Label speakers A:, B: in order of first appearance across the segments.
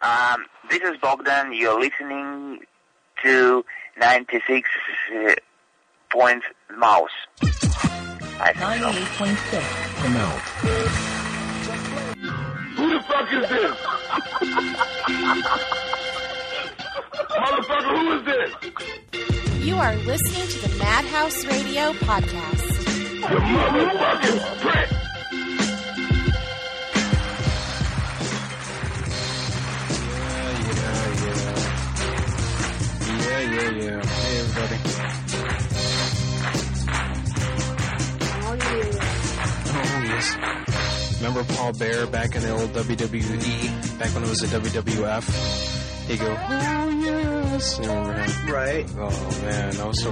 A: This is Bogdan. You're listening to 96 point mouse.
B: 98.6 the mouth.
C: Who the fuck is this? Motherfucker, who is this?
D: You are listening to the Madhouse Radio Podcast.
C: You motherfucking prick!
E: Yeah. Hey, everybody.
F: Oh, yeah.
E: Oh, yes. Remember Paul Bear back in the old WWE? Back when it was the WWF? He'd go, oh, yes. You remember him?
F: Right.
E: Oh, man. That was so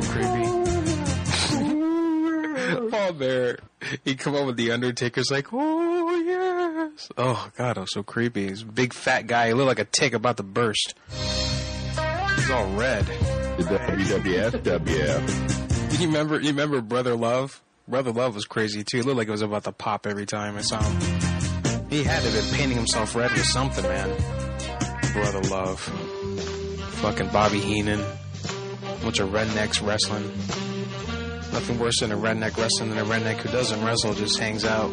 E: creepy. Paul Bear. He'd come up with The Undertaker's like, oh, yes. Oh, God, that was so creepy. He's a big, fat guy. He looked like a tick about to burst. He's all red.
C: The WWF.
E: You remember Brother Love? Brother Love was crazy too. It looked like it was about to pop every time I saw him. He had to have been painting himself red with something, man. Brother Love. Fucking Bobby Heenan. Bunch of rednecks wrestling. Nothing worse than a redneck wrestling than a redneck who doesn't wrestle, just hangs out.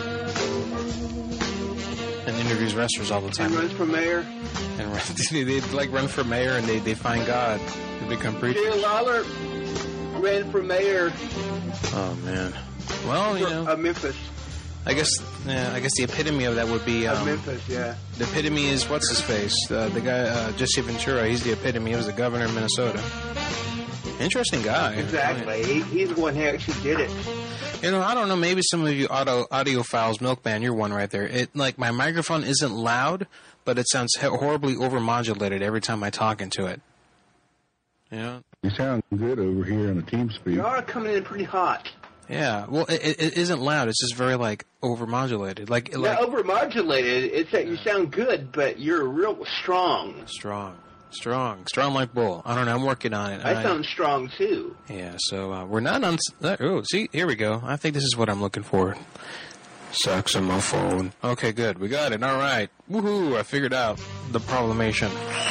E: And interviews wrestlers all the time.
F: And runs for mayor.
E: And they like run for mayor and they find God. They become preachers.
F: Jerry Lawler ran for mayor.
E: Oh man. Well, you know,
F: Memphis.
E: I guess the epitome of that would be
F: Memphis, yeah.
E: The epitome is what's his face? The guy Jesse Ventura. He's the epitome. He was the governor of Minnesota. Interesting guy.
F: Exactly. He's the one who actually did it.
E: You know, I don't know. Maybe some of you audiophiles, Milkman, you're one right there. It like my microphone isn't loud, but it sounds horribly overmodulated every time I talk into it. You know?
C: You sound good over here on the TeamSpeak.
F: You are coming in pretty hot.
E: Yeah. Well, it isn't loud. It's just very like overmodulated. Like
F: overmodulated. It's that you sound good, but you're real strong.
E: Strong like bull. I don't know. I'm working on it.
F: I sound strong too.
E: Yeah. So we're not on. Oh, see, here we go. I think this is what I'm looking for. Saxophone. Okay, good. We got it. All right. Woohoo! I figured out the problemation.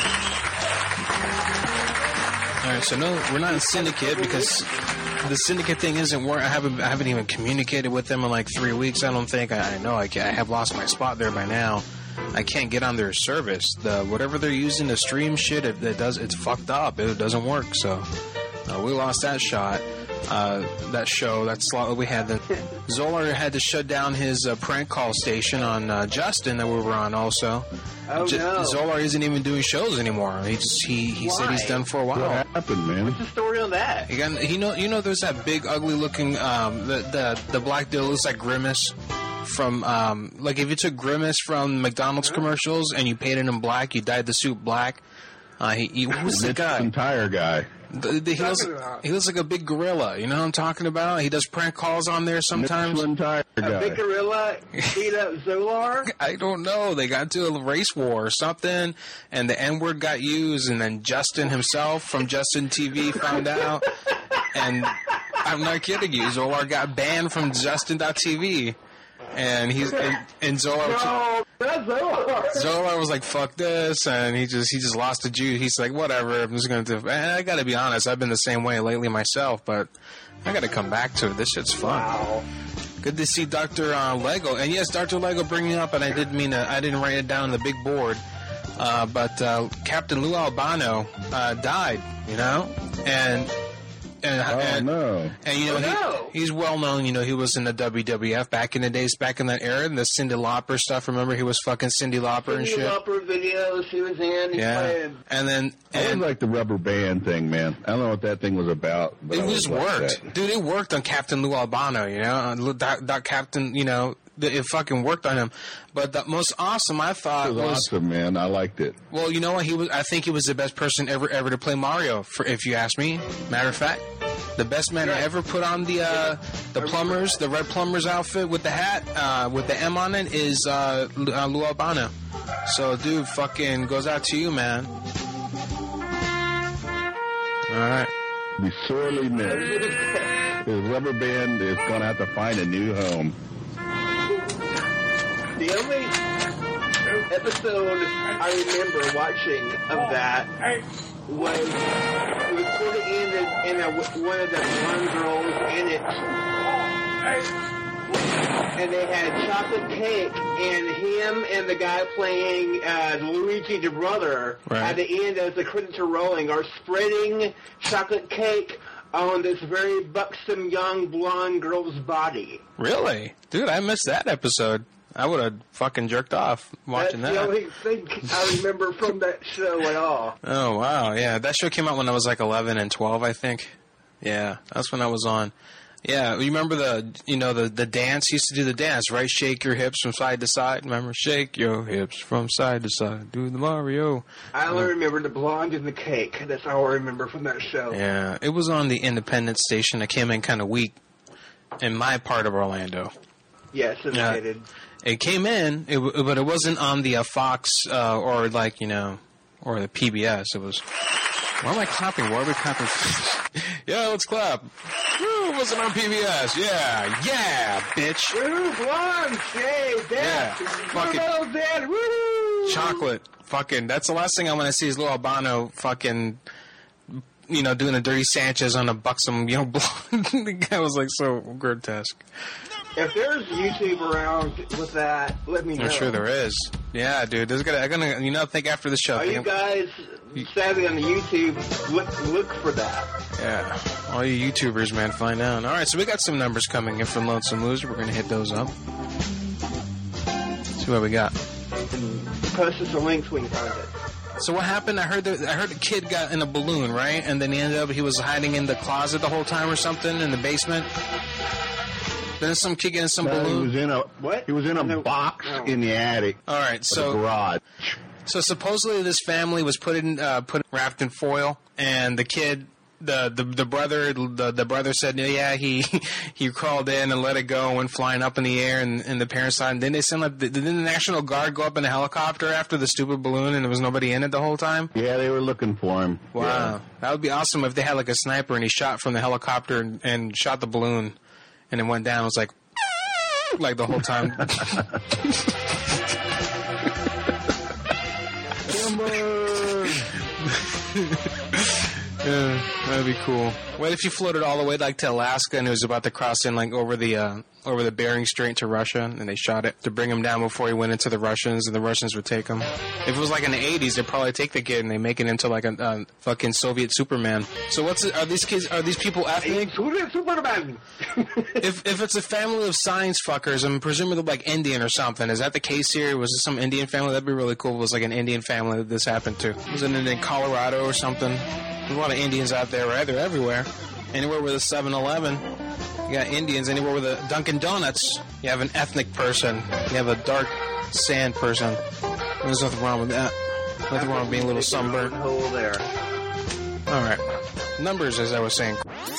E: All right. So no, we're not in Syndicate because the Syndicate thing isn't working. I haven't even communicated with them in like 3 weeks. I don't think. I know. I have lost my spot there by now. I can't get on their service. Whatever they're using to stream shit, it's fucked up. It doesn't work. So we lost that shot. That show, that slot that we had. Zolar had to shut down his prank call station on Justin that we were on also.
F: Oh, no.
E: Zolar isn't even doing shows anymore. He said he's done for a while.
C: What happened, man?
F: What's the story on that?
E: You know, there's that big, ugly looking, the black dude looks like Grimace from, like if you took Grimace from McDonald's commercials and you painted him black, you dyed the suit black. Who's the guy?
C: Entire guy.
E: He looks like a big gorilla. You know what I'm talking about? He does prank calls on there sometimes.
C: Entire guy.
F: A big gorilla beat up Zolar?
E: I don't know. They got into a race war or something, and the N-word got used, and then Justin himself from Justin TV found out. And I'm not kidding you. Zolar got banned from Justin.tv. And Zolar was like, fuck this, and he just lost the juice. He's like, whatever, I'm just gonna do. And I gotta be honest, I've been the same way lately myself, but I gotta come back to it. This shit's fun.
F: Wow.
E: Good to see Dr. Lego. And yes, Dr. Lego bringing up, and I didn't write it down on the big board, but Captain Lou Albano died, you know? And you know, he's well known. You know, he was in the WWF back in the days, back in that era, and the Cyndi Lauper stuff. Remember, he was fucking Cyndi Lauper and shit.
F: Cyndi Lauper videos he was in.
E: I
C: was like the rubber band thing, man. I don't know what that thing was about. But
E: it just worked, dude. It worked on Captain Lou Albano. You know, that Captain. You know, it fucking worked on him. But the most awesome I thought was
C: awesome, man. I liked it.
E: Well, you know what? I think he was the best person ever to play Mario. If you ask me, matter of fact. The best man to ever put on the plumbers, the red plumbers outfit with the hat, with the M on it, is Lou Albano. So, dude, fucking goes out to you, man. All right.
C: Be sorely missed. His rubber band is going to have to find a new home.
F: episode I remember watching of that was recorded in one of the blonde girls in it. And they had chocolate cake, and him and the guy playing Luigi the brother at the end, as the credits are rolling, are spreading chocolate cake on this very buxom young blonde girl's body.
E: Really? Dude, I missed that episode. I would have fucking jerked off watching that.
F: That's the only thing I remember from that show at all.
E: Oh, wow. Yeah, that show came out when I was like 11 and 12, I think. Yeah, that's when I was on. Yeah, you remember the dance? You used to do the dance, right? Shake your hips from side to side. Remember? Shake your hips from side to side. Do the Mario.
F: I only remember the blonde and the cake. That's all I remember from that show.
E: Yeah, it was on the independent station. I came in kind of weak in my part of Orlando.
F: Yeah, syndicated.
E: It came in, but it wasn't on the Fox or or the PBS. It was. Why am I clapping? Why are we clapping? Yeah, let's clap. Woo, it wasn't on PBS. Yeah, bitch.
F: Woo, blonde, shade, death.
E: Yeah, fucking
F: dead. Woo.
E: Chocolate. Fucking. That's the last thing I want to see is Lou Albano fucking. Doing a dirty Sanchez on a buxom, blonde. The guy was like so grotesque.
F: If there's YouTube around with that, let me know.
E: I'm sure there is. Yeah, dude. I'm gonna, I think after the show.
F: Are you guys savvy on the YouTube? Look for that.
E: Yeah. All you YouTubers, man, find out. All right, so we got some numbers coming in from Lonesome Loser. We're gonna hit those up. See what we got.
F: And post us a link when you find it.
E: So what happened? I heard a kid got in a balloon, right? And then he was hiding in the closet the whole time or something in the basement. Then some kid get in some balloon.
C: He was in a box in the attic.
E: All right, so
C: the garage.
E: So supposedly this family was wrapped in foil, and the kid, the brother said, yeah, he crawled in and let it go and went flying up in the air, and the parents saw. And then they sent didn't the National Guard go up in a helicopter after the stupid balloon, and there was nobody in it the whole time?
C: Yeah, they were looking for him.
E: Wow, yeah. That would be awesome if they had like a sniper and he shot from the helicopter and shot the balloon. And it went down. It was like the whole time. Yeah, that'd be cool. What if you floated all the way like to Alaska and it was about to cross in like over the Bering Strait to Russia, and they shot it to bring him down before he went into the Russians, and the Russians would take him. If it was like in the 80s, they'd probably take the kid and they make it into like a fucking Soviet Superman. So are these people ethnic?
F: Superman.
E: if it's a family of science fuckers, I'm presumably like Indian or something. Is that the case here? Was it some Indian family? That'd be really cool if it was like an Indian family that this happened to. Was it in Colorado or something? There's a lot of Indians out there, right? They're everywhere. Anywhere with a 7-Eleven, you got Indians. Anywhere with a Dunkin' Donuts, you have an ethnic person. You have a dark sand person. There's nothing wrong with that. Nothing wrong with being a little sunburned.
F: Hole there.
E: All right. Numbers, as I was saying.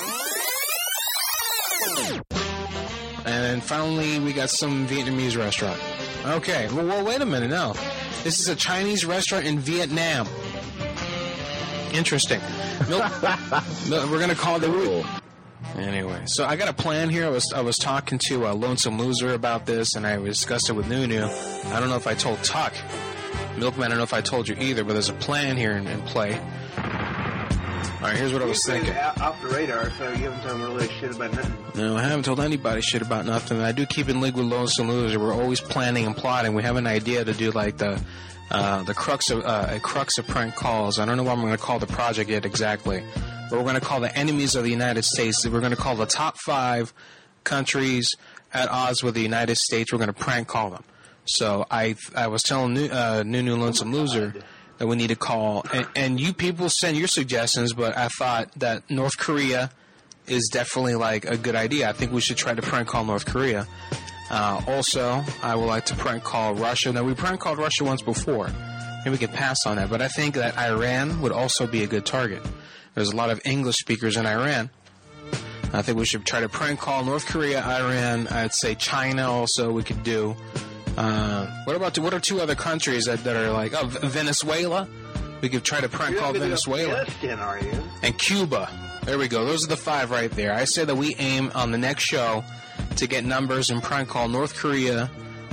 E: And finally, we got some Vietnamese restaurant. Okay. Well, wait a minute. No. This is a Chinese restaurant in Vietnam. Interesting. We're going to call it the... Anyway, so I got a plan here. I was talking to Lonesome Loser about this, and I discussed it with Nunu. I don't know if I told Tuck. Milkman, I don't know if I told you either, but there's a plan here in play. All right, here's what I was thinking.
F: Off the radar, so you haven't told me really shit about nothing.
E: No, I haven't told anybody shit about nothing. I do keep in league with Lonesome Loser. We're always planning and plotting. We have an idea to do like the crux of prank calls. I don't know what I'm going to call the project yet exactly, but we're going to call the enemies of the United States. We're going to call the top 5 countries at odds with the United States. We're going to prank call them. So I was telling Nunu Lonesome Loser that we need to call, and you people send your suggestions, but I thought that North Korea is definitely like a good idea. I think we should try to prank call North Korea. Also, I would like to prank call Russia. Now, we prank called Russia once before. Maybe we could pass on that. But I think that Iran would also be a good target. There's a lot of English speakers in Iran. I think we should try to prank call North Korea, Iran. I'd say China also we could do. What are 2 other countries that are like, Venezuela? We could try to prank call Venezuela.
F: Afghanistan, are you?
E: And Cuba. There we go. Those are the 5 right there. I say that we aim on the next show to get numbers and prank call North Korea,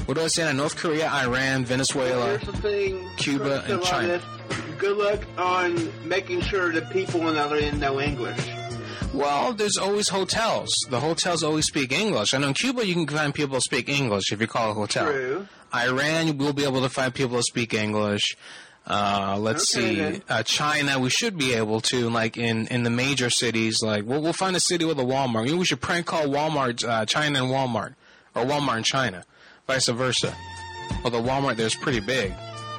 E: What do I say? North Korea, Iran, Venezuela,
F: Here's the thing,
E: Cuba, and China.
F: Good luck on making sure that people on the other end know English.
E: Well, there's always hotels. The hotels always speak English. I know in Cuba you can find people who speak English if you call a hotel.
F: True.
E: Iran, you will be able to find people who speak English. Let's see. China, we should be able to, like in the major cities. Like we'll find a city with a Walmart. Maybe we should prank call Walmart, China and Walmart, or Walmart and China, vice versa. Well, the Walmart there's pretty big.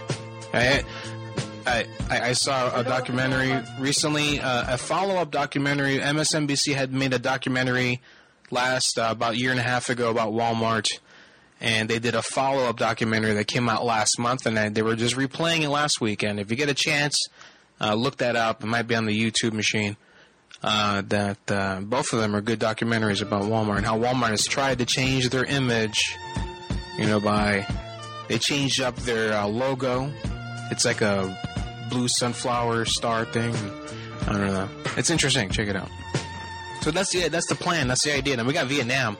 E: I saw a documentary recently, a follow-up documentary. MSNBC had made a documentary about a year and a half ago about Walmart, and they did a follow-up documentary that came out last month, and they were just replaying it last weekend. If you get a chance, look that up. It might be on the YouTube machine. Both of them are good documentaries about Walmart and how Walmart has tried to change their image, they changed up their logo. It's like a blue sunflower star thing. I don't know. It's interesting. Check it out. So that's the plan. That's the idea. And we got Vietnam.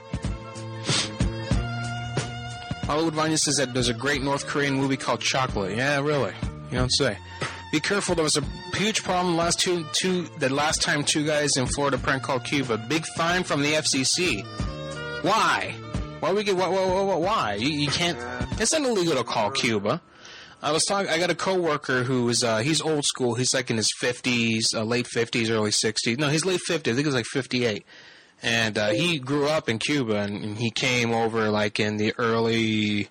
E: Hollywood Vanya says that there's a great North Korean movie called Chocolate. Yeah, really. You don't say. Be careful. There was a huge problem last time two guys in Florida prank called Cuba. Big fine from the FCC. Why? Why? You can't. It's not illegal to call Cuba. I got a coworker who is he's old school. He's like in his 50s, late 50s, early 60s. No, he's late 50s. I think he was like 58. And he grew up in Cuba, and he came over like in the early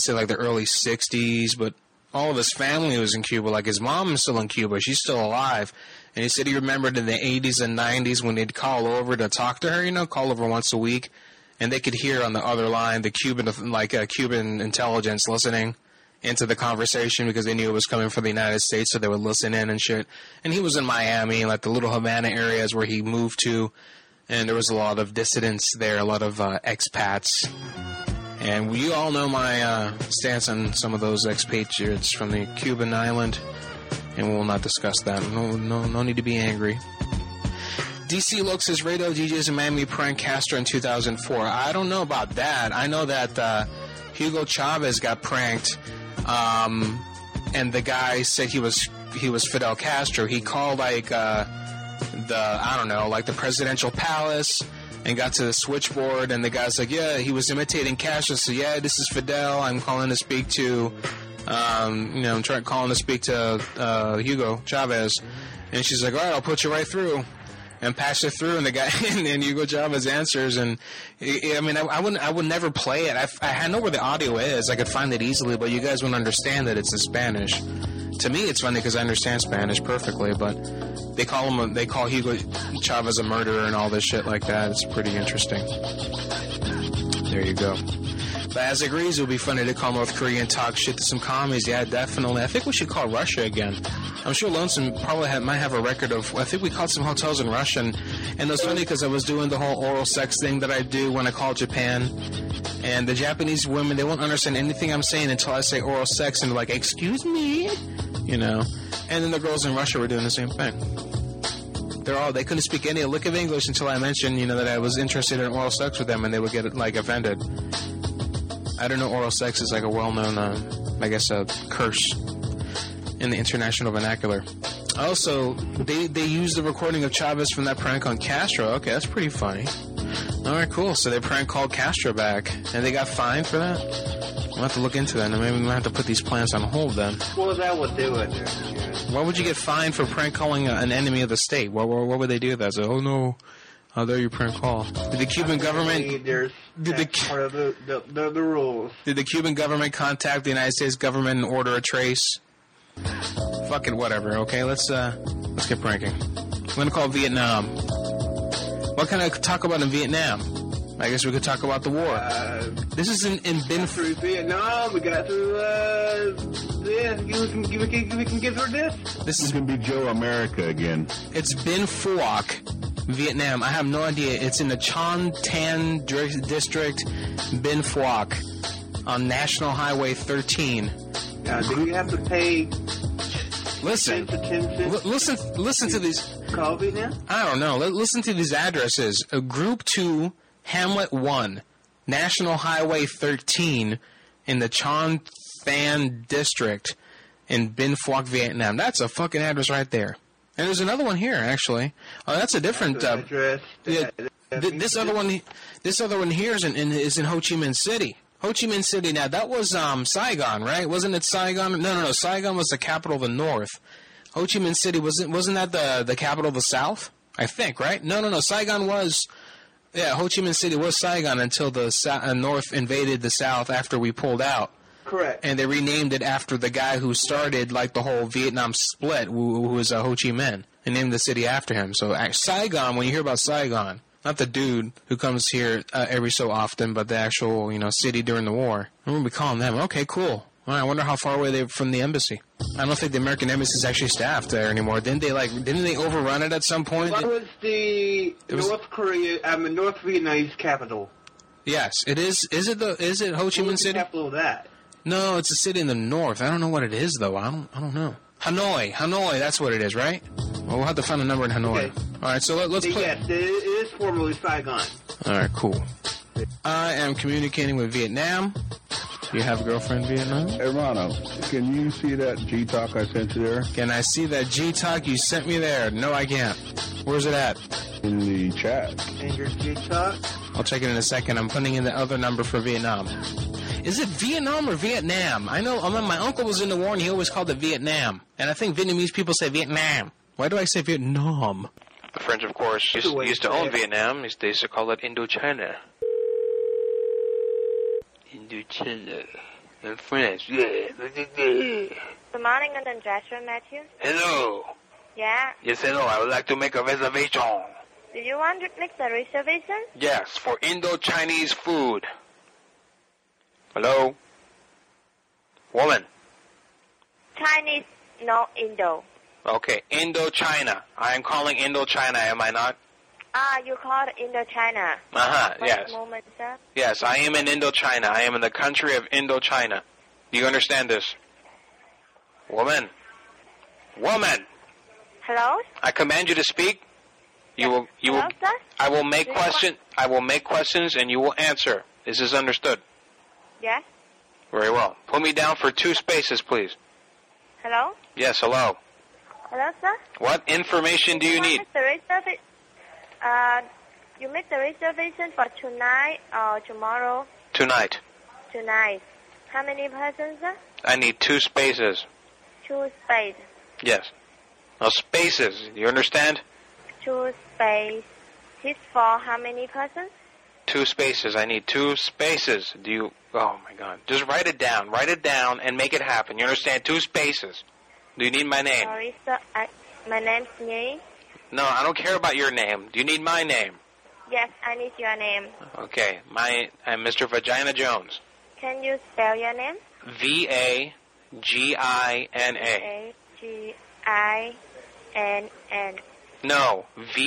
E: 60s. But all of his family was in Cuba. Like his mom is still in Cuba. She's still alive. And he said he remembered in the 80s and 90s when they'd call over to talk to her, call over once a week. And they could hear on the other line the Cuban intelligence listening into the conversation because they knew it was coming from the United States, so they would listen in and shit. And he was in Miami, like the little Havana areas where he moved to, and there was a lot of dissidents there, a lot of expats. And you all know my stance on some of those expatriates from the Cuban island, and we will not discuss that. No need to be angry. DC Loke says radio DJs in Miami pranked Castro in 2004. I don't know about that. I know that Hugo Chavez got pranked, and the guy said he was Fidel Castro. He called like the presidential palace and got to the switchboard, and the guy's like, yeah, he was imitating Castro. So yeah, this is Fidel. I'm calling to speak to, calling to speak to Hugo Chavez, and she's like, all right, I'll put you right through. And pass it through, and the guy, and Hugo Chavez answers, and I would never play it. I know where the audio is. I could find it easily, but you guys wouldn't understand that it's in Spanish. To me, it's funny because I understand Spanish perfectly, but they call Hugo Chavez a murderer and all this shit like that. It's pretty interesting. There you go. But as agrees, it would be funny to call North Korea and talk shit to some commies. Yeah, definitely. I think we should call Russia again. I'm sure Lonesome probably might have a record of... I think we called some hotels in Russia. And it was funny because I was doing the whole oral sex thing that I do when I call Japan. And the Japanese women, they won't understand anything I'm saying until I say oral sex. And they're like, excuse me? And then the girls in Russia were doing the same thing. They couldn't speak any lick of English until I mentioned, that I was interested in oral sex with them. And they would get, offended. I don't know, oral sex is like a well-known, a curse in the international vernacular. Also, they used the recording of Chavez from that prank on Castro. Okay, that's pretty funny. All right, cool. So they prank called Castro back, and they got fined for that? We'll have to look into that, and maybe we'll have to put these plans on hold then.
F: Well, that would do it.
E: Why would you get fined for prank calling an enemy of the state? What would they do with that? So, oh, no. Oh, there you prank call. Did the Cuban government...
F: That's part of the rules.
E: Did the Cuban government contact the United States government and order a trace? Fuck it, whatever. Okay, let's get pranking. I'm gonna call Vietnam. What can I talk about in Vietnam? I guess we could talk about the war. This is in Bin...
F: Through Vietnam, we got through this. We can get through this.
C: This is going to be Joe America again.
E: It's Bin Phuoc, Vietnam. I have no idea. It's in the Con Tan district, Bin Phuoc, on National Highway 13.
F: Now, do you have to pay...
E: Listen to these...
F: Call Vietnam?
E: I don't know. Listen to these addresses. Group 2... Hamlet 1, National Highway 13, in the Chon Phan district in Binh Phuoc, Vietnam. That's a fucking address right there. And there's another one here, actually. Oh, that's a different
F: address.
E: This other one here is in Ho Chi Minh City. Ho Chi Minh City. Now that was Saigon, right? Wasn't it Saigon? No. Saigon was the capital of the North. Ho Chi Minh City wasn't that the capital of the South? I think, right? No. Saigon was. Yeah, Ho Chi Minh City was Saigon until the North invaded the South after we pulled out.
F: Correct.
E: And they renamed it after the guy who started like the whole Vietnam split, who was Ho Chi Minh, and named the city after him. So Saigon, when you hear about Saigon, not the dude who comes here every so often, but the actual city during the war. I'm gonna be calling them. Okay, cool. All right, I wonder how far away they're from the embassy. I don't think the American embassy is actually staffed there anymore. Didn't they overrun it at some point?
F: What was the North Vietnamese capital?
E: Yes, it is. Is it Ho Chi Minh City?
F: The capital of that?
E: No, it's a city in the north. I don't know what it is though. I don't know. Hanoi. That's what it is, right? Well, we'll have to find a number in Hanoi.
F: Okay.
E: All right, so let's play.
F: Yes, it is formerly Saigon.
E: All right, cool. I am communicating with Vietnam. Do you have a girlfriend in Vietnam?
C: Hermano, can you see that G-Talk I sent you there?
E: Can I see that G-Talk you sent me there? No, I can't. Where's it at?
C: In the chat.
F: And your G-Talk?
E: I'll check it in a second. I'm putting in the other number for Vietnam. Is it Vietnam or Vietnam? I know my uncle was in the war and he always called it Vietnam. And I think Vietnamese people say Vietnam. Why do I say Vietnam?
B: The French, of course, used to own Vietnam. They used to call it Indochina. Indochina. In French, yeah.
G: Good morning, London Joshua Matthews.
B: Hello.
G: Yeah?
B: Yes, hello. I would like to make a reservation.
G: Do you want to make the reservation?
B: Yes, for Indo-Chinese food. Hello? Woman.
G: Chinese, no Indo.
B: Okay, Indochina. I am calling Indochina, am I not?
G: You called Indochina.
B: Yes.
G: One moment, sir.
B: Yes, I am in Indochina. I am in the country of Indochina. Do you understand this? Woman. Woman!
G: Hello?
B: I command you to speak.
G: Hello, sir?
B: I will make questions and you will answer. This is understood.
G: Yes?
B: Very well. Put me down for 2 spaces, please.
G: Hello?
B: Yes, hello.
G: Hello, sir?
B: What information do you need?
G: You make the reservation for tonight or tomorrow?
B: Tonight.
G: Tonight. How many persons, sir?
B: I need 2 spaces.
G: 2 spaces.
B: Yes. No, spaces. You understand?
G: 2 spaces. This for how many persons?
B: 2 spaces. I need 2 spaces. Do you... Oh, my God. Just write it down. Write it down and make it happen. You understand? 2 spaces. Do you need my name?
G: Sorry, sir. My name's Nhi.
B: No, I don't care about your name. Do you need my name?
G: Yes, I need your name.
B: Okay. I'm Mr. Vagina Jones.
G: Can you spell your name?
B: V-A-G-I-N-A.
G: V-A-G-I-N-N.
B: No.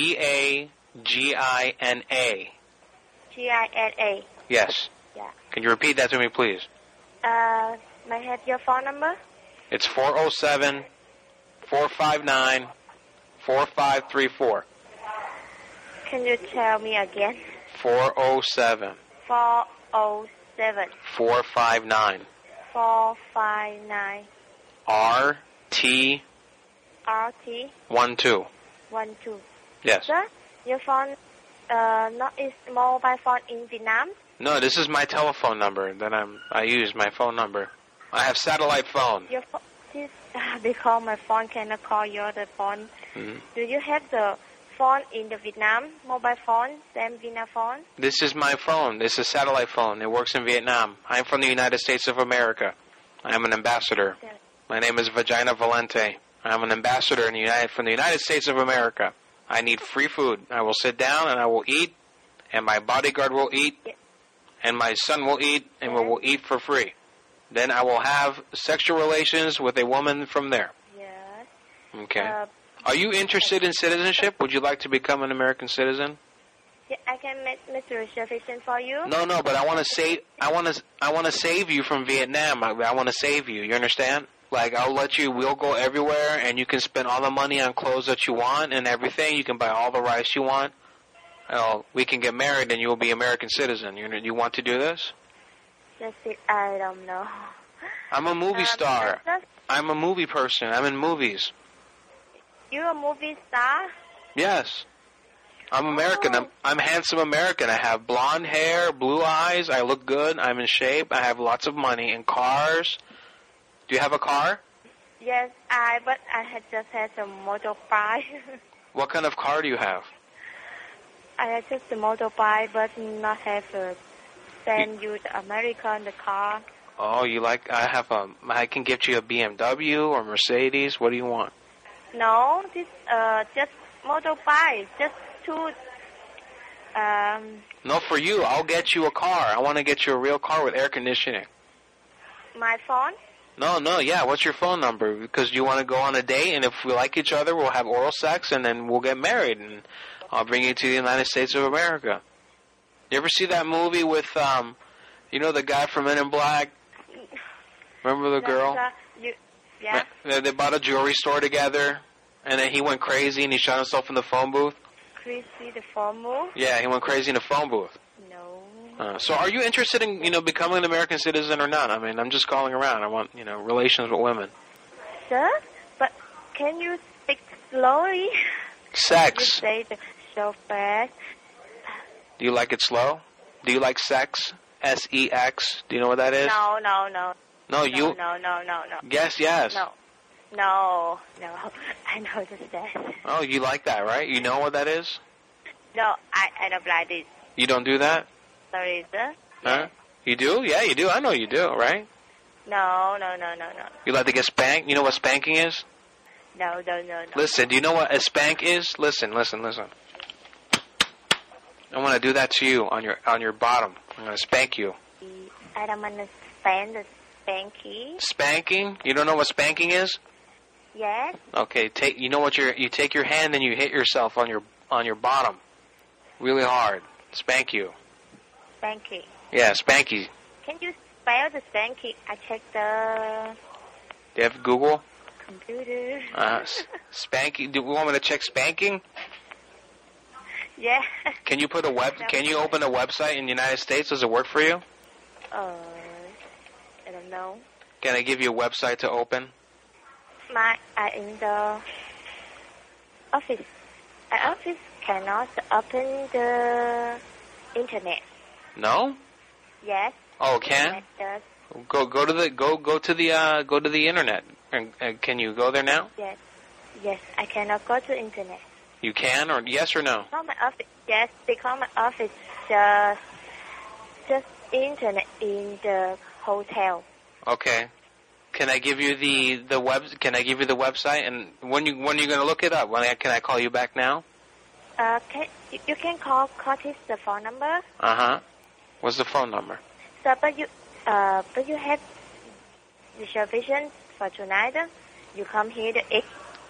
B: V-A-G-I-N-A.
G: G-I-N-A.
B: Yes.
G: Yeah.
B: Can you repeat that to me, please?
G: May I have your phone number?
B: It's 407-459-4534.
G: Can you tell me again?
B: 407.
G: 407.
B: 459.
G: 459.
B: RT.
G: RT.
B: 12.
G: 12.
B: Yes.
G: Sir, your phone is mobile phone in Vietnam?
B: No, this is my telephone number that I use my phone number. I have satellite phone.
G: Your phone, because my phone cannot call your the phone.
B: Mm-hmm.
G: Do you have the phone in the Vietnam mobile phone, same Vietnam phone?
B: This is my phone. This is satellite phone. It works in Vietnam. I'm from the United States of America. I'm an ambassador.
G: Yes.
B: My name is Vagina Valente. I'm an ambassador from the United States of America. I need free food. I will sit down and I will eat, and my bodyguard will eat,
G: yes.
B: and my son will eat, and we will eat for free. Then I will have sexual relations with a woman from there.
G: Yes.
B: Okay. Are you interested in citizenship? Would you like to become an American citizen?
G: Yeah, I can make the reservation for you.
B: No, but I want to save. I want to save you from Vietnam. I want to save you. You understand? Like we'll go everywhere, and you can spend all the money on clothes that you want and everything. You can buy all the rice you want. We can get married, and you will be American citizen. You want to do this?
G: That's it. I don't know.
B: I'm a movie star.
G: That's
B: I'm a movie person. I'm in movies.
G: You're a movie star?
B: Yes. I'm American. I'm handsome American. I have blonde hair, blue eyes. I look good. I'm in shape. I have lots of money and cars. Do you have a car?
G: Yes, but I had just had a motorbike.
B: What kind of car do you have?
G: I had just a motorbike, but not have a send you to America in the car.
B: Oh, you like? I can get you a BMW or Mercedes. What do you want?
G: No, this just motorbike, just two.
B: No, for you. I'll get you a car. I want to get you a real car with air conditioning.
G: My phone?
B: No, yeah. What's your phone number? Because you want to go on a date, and if we like each other, we'll have oral sex, and then we'll get married, and I'll bring you to the United States of America. You ever see that movie with, the guy from Men in Black? Remember the girl?
G: Yeah.
B: They bought a jewelry store together, and then he went crazy, and he shot himself in the phone booth.
G: Crazy the phone booth?
B: Yeah, he went crazy in the phone booth.
G: No.
B: So are you interested in, becoming an American citizen or not? I mean, I'm just calling around. I want, relations with women.
G: Sir? But can you speak slowly?
B: Sex.
G: You say it so fast.
B: Do you like it slow? Do you like sex? S-E-X. Do you know what that is?
G: No.
B: No, you...
G: No.
B: Yes.
G: No. I know that.
B: Oh, you like that, right? You know what that is?
G: No, I don't like this.
B: You don't do that?
G: Sorry, sir.
B: Huh? You do? Yeah, you do. I know you do, right?
G: No.
B: You like to get spanked? You know what spanking is?
G: No.
B: Listen, do you know what a spank is? Listen. I want to do that to you on your bottom. I'm going to spank you.
G: I don't understand the spanking.
B: Spanking? You don't know what spanking is?
G: Yes.
B: Okay, you take your hand and you hit yourself on your bottom really hard. Spank you.
G: Spanky.
B: Yeah, spanky.
G: Can you spell the spanky? I check the
B: Do you have Google?
G: computer.
B: Spanking. Do you want me to check spanking?
G: Yeah.
B: Can you put Can you open a website in the United States? Does it work for you?
G: I don't know.
B: Can I give you a website to open?
G: I in the office. Office cannot open the internet.
B: No?
G: Yes.
B: Oh, can?
G: Yes.
B: Go to the internet. And can you go there now?
G: Yes. I cannot go to internet.
B: You can, or yes or no?
G: Because my office, yes, because my office just internet in the hotel.
B: Okay. Can I give you the Can I give you the website? And when you going to look it up? Can I call you back now?
G: You can call Curtis the phone number.
B: What's the phone number?
G: So, but you have reservation for tonight. You come here to 8.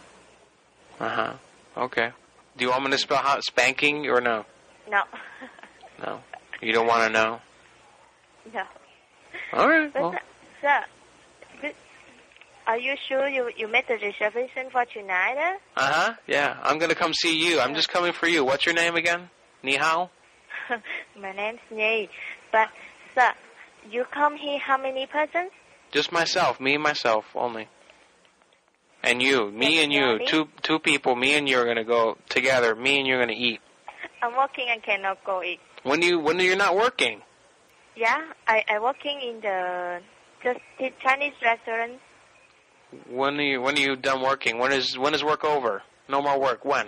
B: Okay. Do you want me to spell out spanking or no?
G: No.
B: No. You don't want to know?
G: No.
B: All right.
G: But
B: Well.
G: Sir, are you sure you made the reservation for tonight?
B: Yeah. I'm going to come see you. I'm just coming for you. What's your name again? Ni hao?
G: My name's Nhi. But, sir, you come here how many persons?
B: Just myself. Me and myself only. And you. Me and you. Two people. Me and you are going to go together. Me and you are going to eat.
G: I'm working and cannot go eat.
B: When you're not working?
G: Yeah, I working in the Chinese restaurant.
B: When are you done working? When is work over? No more work. When?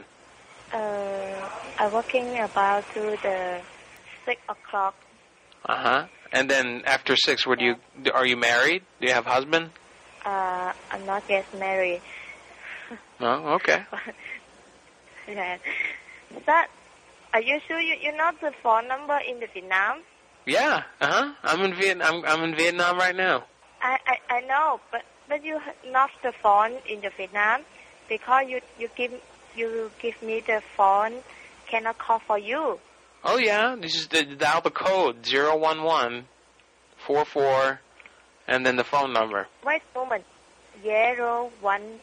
G: I working about to the 6 o'clock.
B: And then after 6, are you married? Do you have a husband?
G: I'm not yet married.
B: Oh, okay.
G: Yeah. Sir, are you sure you know the phone number in the Vietnam?
B: Yeah. I'm in Vietnam right now.
G: I know, but you not the phone in the Vietnam because you give me the phone, cannot call for you.
B: Oh yeah, this is dial the code 01144, and then the phone number.
G: Wait a moment. 011.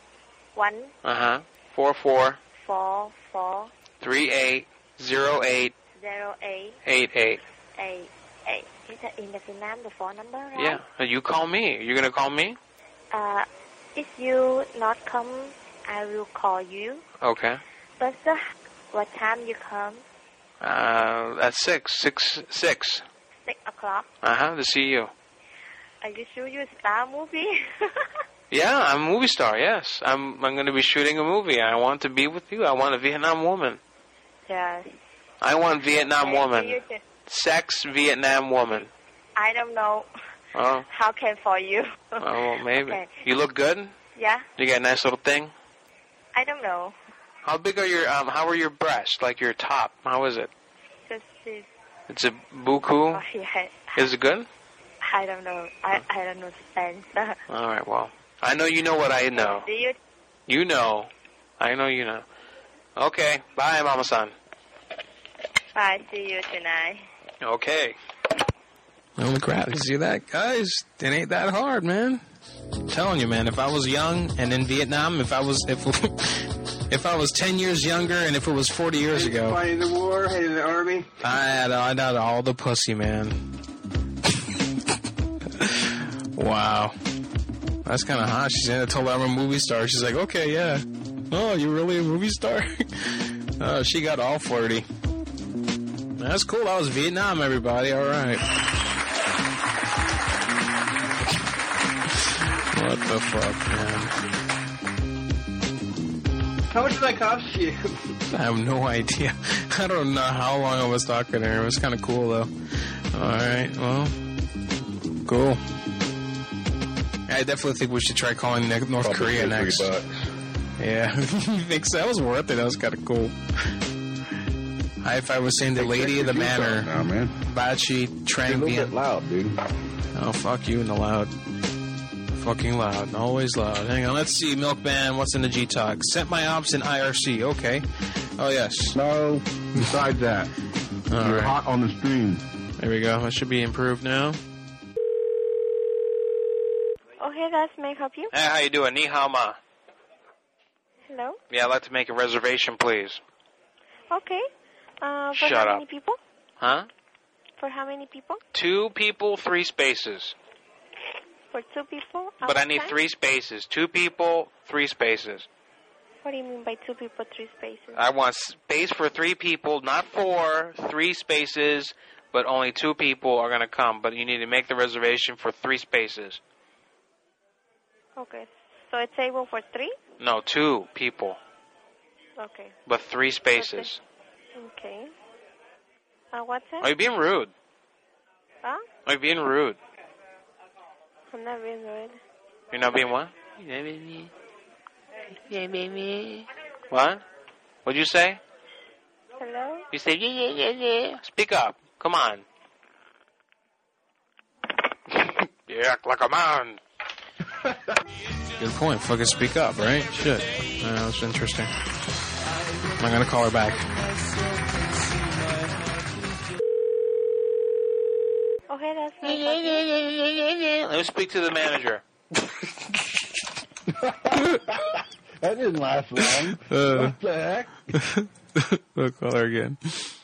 B: 44.
G: 44.
B: 3808.
G: 08.
B: 88.
G: 8. Is it in the Vietnam, the phone number, right?
B: Yeah. You call me. You're going to call me?
G: If you not come, I will call you.
B: Okay.
G: But what time you come?
B: At 6. 6
G: o'clock.
B: To see you.
G: Are you sure you're a star movie?
B: Yeah, I'm a movie star, yes. I'm going to be shooting a movie. I want to be with you. I want a Vietnam woman.
G: Yes.
B: I want Vietnam woman. Sex Vietnam woman.
G: I don't know.
B: Oh.
G: How can for you?
B: Oh, well, maybe.
G: Okay.
B: You look good?
G: Yeah.
B: You got a nice little thing?
G: I don't know.
B: How big are your, how are your breasts? Like your top? How is it?
G: Just this.
B: It's a buku?
G: Oh, yeah.
B: Is it good?
G: I don't know. I don't know Spanish.
B: All right, well. I know you know what I know.
G: Do you?
B: You know. I know you know. Okay. Bye, Mama-san.
G: Bye. See you tonight.
B: Okay.
E: Holy crap. You see that? Guys, it ain't that hard, man. I'm telling you, man, if I was young and in Vietnam, if I was 10 years younger and if it was 40 years ago.
F: Fighting the war, heading to the army.
E: I'd had all the pussy, man. Wow. That's kind of hot. I told her I'm a movie star. She's like, okay, yeah. Oh, you really a movie star? Oh, she got all flirty. That's cool. That was Vietnam, everybody. All right. What the fuck, man?
F: How much did that cost you?
E: I have no idea. I don't know how long I was talking to her. It was kind of cool, though. All right. Well, cool. I definitely think we should try calling North Korea next. Yeah. You think so? That was worth it. That was kind of cool. If I was saying the lady of the manor,
C: now, man.
E: Bachi, Trang
C: You're a little bit loud, dude.
E: Oh, fuck you in the loud. Fucking loud. Always loud. Hang on, let's see. Milkman, what's in the G-Talk? Sent my ops in IRC. Okay. Oh, yes.
C: No, besides that. You're
E: right.
C: hot on the stream.
E: There we go. That should be improved now.
G: Okay, guys, may I help you?
B: Hey, how you doing? Ni hao ma.
G: Hello?
B: Yeah, I'd like to make a reservation, please.
G: Okay. For
B: Shut
G: how
B: up.
G: many people?
B: Huh?
G: For how many people?
B: 2 people, 3 spaces.
G: For 2 people?
B: But I need
G: outside?
B: 3 spaces. 2 people, 3 spaces.
G: What do you mean by 2 people, 3 spaces?
B: I want space for 3 people, not 4, 3 spaces, but only 2 people are going to come. But you need to make the reservation for 3 spaces.
G: Okay. So a table for 3?
B: No, 2 people,
G: Okay.
B: but 3 spaces.
G: Okay. What's it?
B: Are you being rude?
G: Huh?
B: Are you being rude?
G: I'm not being rude.
B: You're not being what? What? What'd you say?
G: Hello?
B: You said, yeah. Speak up. Come on. You act like a man.
E: Good point. Fucking speak up, right? Shit. That's interesting. I'm going to call her back.
G: Okay, that's fine.
B: Let me speak to the manager.
C: That didn't last long. What the heck?
E: We'll call her again.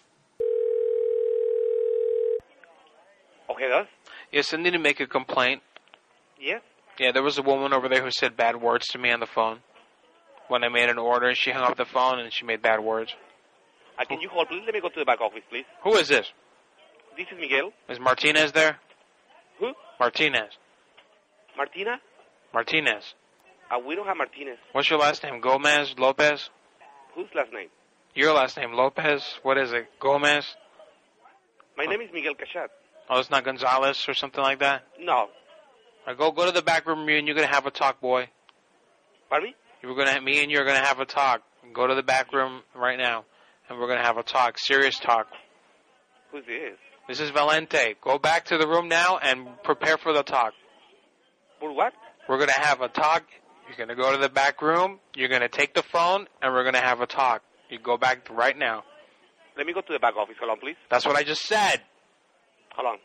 H: Okay, guys.
B: Yes, I need to make a complaint.
H: Yes.
B: Yeah, there was a woman over there who said bad words to me on the phone. When I made an order, she hung up the phone and she made bad words.
H: Can you hold, please? Let me go to the back office, please.
B: Who is this?
H: This is Miguel.
B: Is Martinez there?
H: Who?
B: Martinez.
H: Martina?
B: Martinez.
H: We don't have Martinez.
B: What's your last name? Gomez? Lopez?
H: Whose last name?
B: Your last name, Lopez? What is it? Gomez?
H: My name is Miguel Cachat.
B: Oh, it's not Gonzalez or something like that?
H: No.
B: All right, go to the back room, and you're going to have a talk, boy.
H: Pardon me?
B: Me and you are going to have a talk. Go to the back room right now, and we're going to have a talk, serious talk.
H: Who's this?
B: This is Valente. Go back to the room now and prepare for the talk.
H: For what?
B: We're going to have a talk. You're going to go to the back room. You're going to take the phone, and we're going to have a talk. You go back right now.
H: Let me go to the back office. Hold on, please.
B: That's what I just said.
H: Hold on.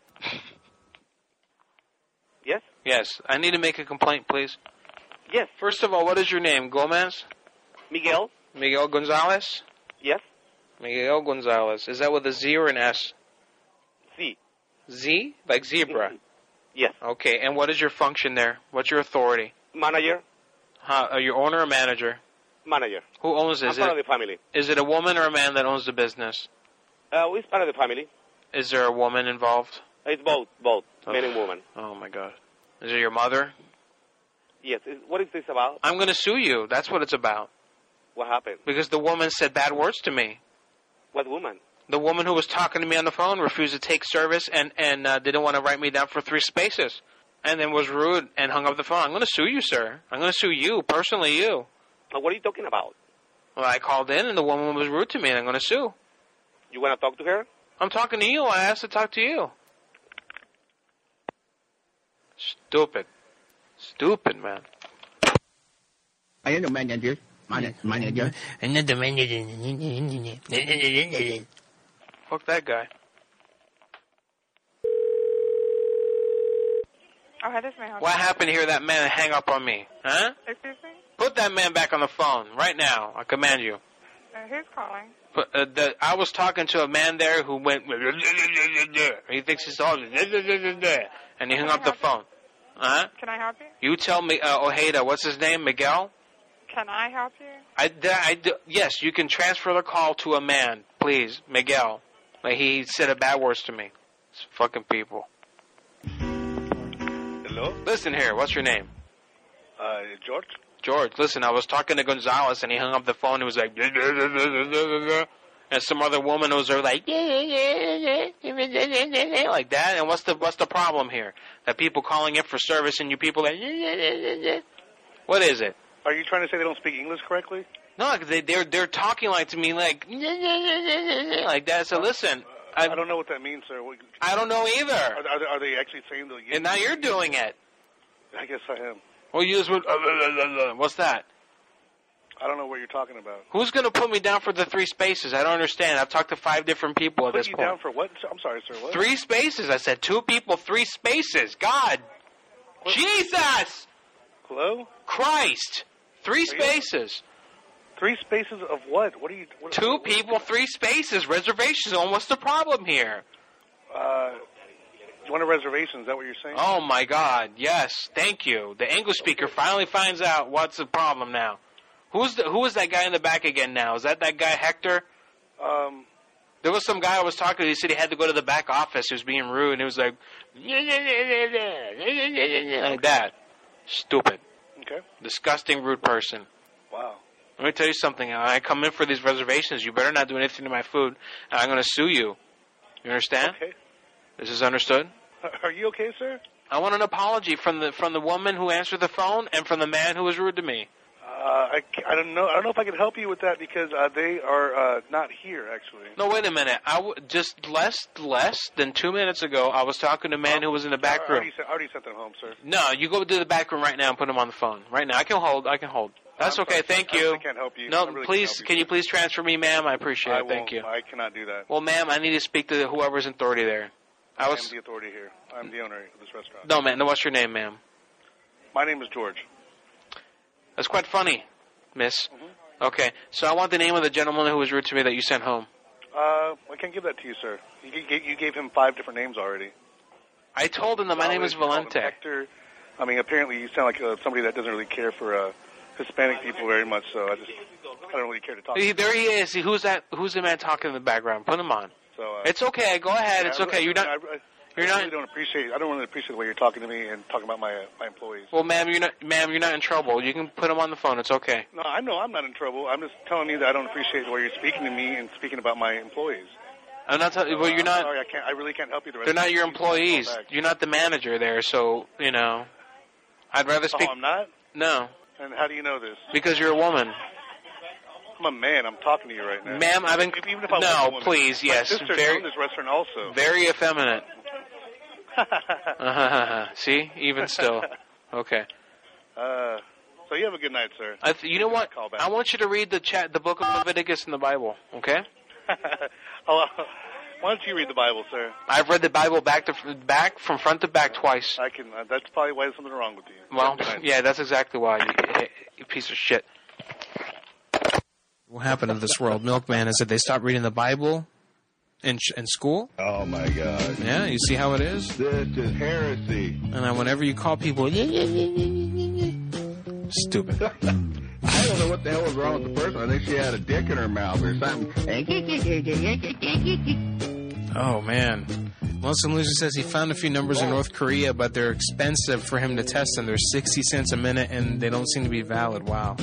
H: Yes?
B: Yes. I need to make a complaint, please.
H: Yes.
B: First of all, what is your name? Gomez?
H: Miguel?
B: Miguel Gonzalez?
H: Yes?
B: Miguel Gonzalez. Is that with a Z or an S?
H: C.
B: Z? Like zebra?
H: Yes.
B: Okay, and what is your function there? What's your authority?
H: Manager.
B: Are you owner or manager?
H: Manager.
B: Who owns it?
H: I'm part of the family.
B: Is it a woman or a man that owns the business?
H: It's part of the family.
B: Is there a woman involved?
H: It's both, man and woman.
B: Oh, my God. Is it your mother?
H: Yes. What is this about?
B: I'm going to sue you. That's what it's about.
H: What happened?
B: Because the woman said bad words to me.
H: What woman?
B: The woman who was talking to me on the phone refused to take service and didn't want to write me down for 3 spaces. And then was rude and hung up the phone. I'm going to sue you, sir. I'm going to sue you, personally you.
H: What are you talking about?
B: Well, I called in and the woman was rude to me and I'm going to sue.
H: You want to talk to her?
B: I'm talking to you. I asked to talk to you. Stupid. Stupid, man.
I: I am the manager. Manager.
E: I'm not the manager.
B: Fuck that guy.
J: Oh, hi, this is my husband.
B: What happened to hear that man hang up on me? Huh?
J: Excuse me?
B: Put that man back on the phone right now. I command you.
J: Who's calling?
B: I was talking to a man there who went. He thinks he's all. And he hung up the phone. Huh?
J: Can I help you?
B: You tell me, Ojeda, what's his name? Miguel?
J: Can I help you?
B: Yes, you can transfer the call to a man, please, Miguel. Like he said a bad words to me. It's fucking people.
K: Hello?
B: Listen here, what's your name?
K: George.
B: George, listen, I was talking to Gonzalez and he hung up the phone and was like, and some other woman was there like, like that. And what's the problem here? That people calling in for service and you people like, what is it?
K: Are you trying to say they don't speak English correctly?
B: No, they're talking like to me like that. So listen,
K: I don't know what that means, sir.
B: I don't know either.
K: Are they actually saying the?
B: And now you're doing it.
K: I guess I am.
B: Well, you just went. What's that?
K: I don't know what you're talking about.
B: Who's going to put me down for the 3 spaces? I don't understand. I've talked to 5 different people at this point.
K: Put you down for what? I'm sorry, sir. What?
B: 3 spaces. I said 2 people, 3 spaces. God, what? Jesus,
K: hello,
B: Christ, 3 spaces.
K: 3 spaces of what? What are you?
B: 2 people, 3 spaces. Reservations. And what's the problem here?
K: You want a reservation? Is that what you're saying?
B: Oh my God! Yes, thank you. The English speaker finally finds out what's the problem now. Who is that guy in the back again now? Is that guy Hector? There was some guy I was talking to. He said he had to go to the back office. He was being rude, and he was like, like that. Stupid.
K: Okay.
B: Disgusting, rude person.
K: Wow.
B: Let me tell you something. When I come in for these reservations, you better not do anything to my food, and I'm going to sue you. You understand?
K: Okay.
B: This is understood?
K: Are you okay, sir?
B: I want an apology from the woman who answered the phone and from the man who was rude to me.
K: I don't know. I don't know if I can help you with that because they are not here, actually.
B: No, wait a minute. Just less than 2 minutes ago, I was talking to a man who was in the back room.
K: I already sent them home, sir.
B: No, you go to the back room right now and put him on the phone. Right now. I can hold. That's okay.
K: Sorry,
B: thank
K: I
B: you.
K: really can't help you.
B: No,
K: really
B: please, can you please transfer me, ma'am? I appreciate it. Thank you.
K: I cannot do that.
B: Well, ma'am, I need to speak to whoever's in authority there.
K: I am the authority here. I'm the owner of this restaurant.
B: No, man. No, what's your name, ma'am?
K: My name is George.
B: That's quite funny, miss.
K: Mm-hmm.
B: Okay, so I want the name of the gentleman who was rude to me that you sent home.
K: I can't give that to you, sir. You gave him 5 different names already.
B: I told him that my name is Valente.
K: Hector. I mean, apparently you sound like somebody that doesn't really care for Hispanic people very much, so I don't really care to talk to him.
B: There he is. Who's that? Who's the man talking in the background? Put him on.
K: So,
B: it's okay. Go ahead. It's okay. You're not.
K: I really don't appreciate. I don't really appreciate the way you're talking to me and talking about my employees.
B: Well, ma'am, you're not in trouble. You can put him on the phone. It's okay.
K: No, I know I'm not in trouble. I'm just telling you that I don't appreciate the way you're speaking to me and speaking about my employees.
B: I'm not telling. Well, you're not.
K: Sorry, I really can't help you.
B: They're not your employees. You're not the manager there, so I'd rather speak.
K: Oh, I'm not?
B: No.
K: And how do you know this?
B: Because you're a woman.
K: I'm a man. I'm talking to you right now.
B: Ma'am, I've been.
K: Even if I
B: no,
K: was
B: please, yes.
K: My sister owned this restaurant also.
B: Very effeminate. See, even still. Okay.
K: So you have a good night, sir.
B: You know what? I want you to read the book of Leviticus in the Bible. Okay.
K: Why don't you read the Bible, sir?
B: I've read the Bible back from front to back twice.
K: I can. That's probably why there's something wrong with you.
B: Well, yeah, that's exactly why. You piece of shit.
E: What happened to this world? Milkman is that they stopped reading the Bible. In school?
C: Oh, my God.
E: Yeah, you see how it is?
C: This is heresy.
E: And then whenever you call people, stupid.
C: I don't know what the hell was wrong with the person. I think she had a dick in her mouth or something.
E: Oh, man. Melissa Lucy says he found a few numbers in North Korea, but they're expensive for him to test them. They're 60 cents a minute, and they don't seem to be valid. Wow.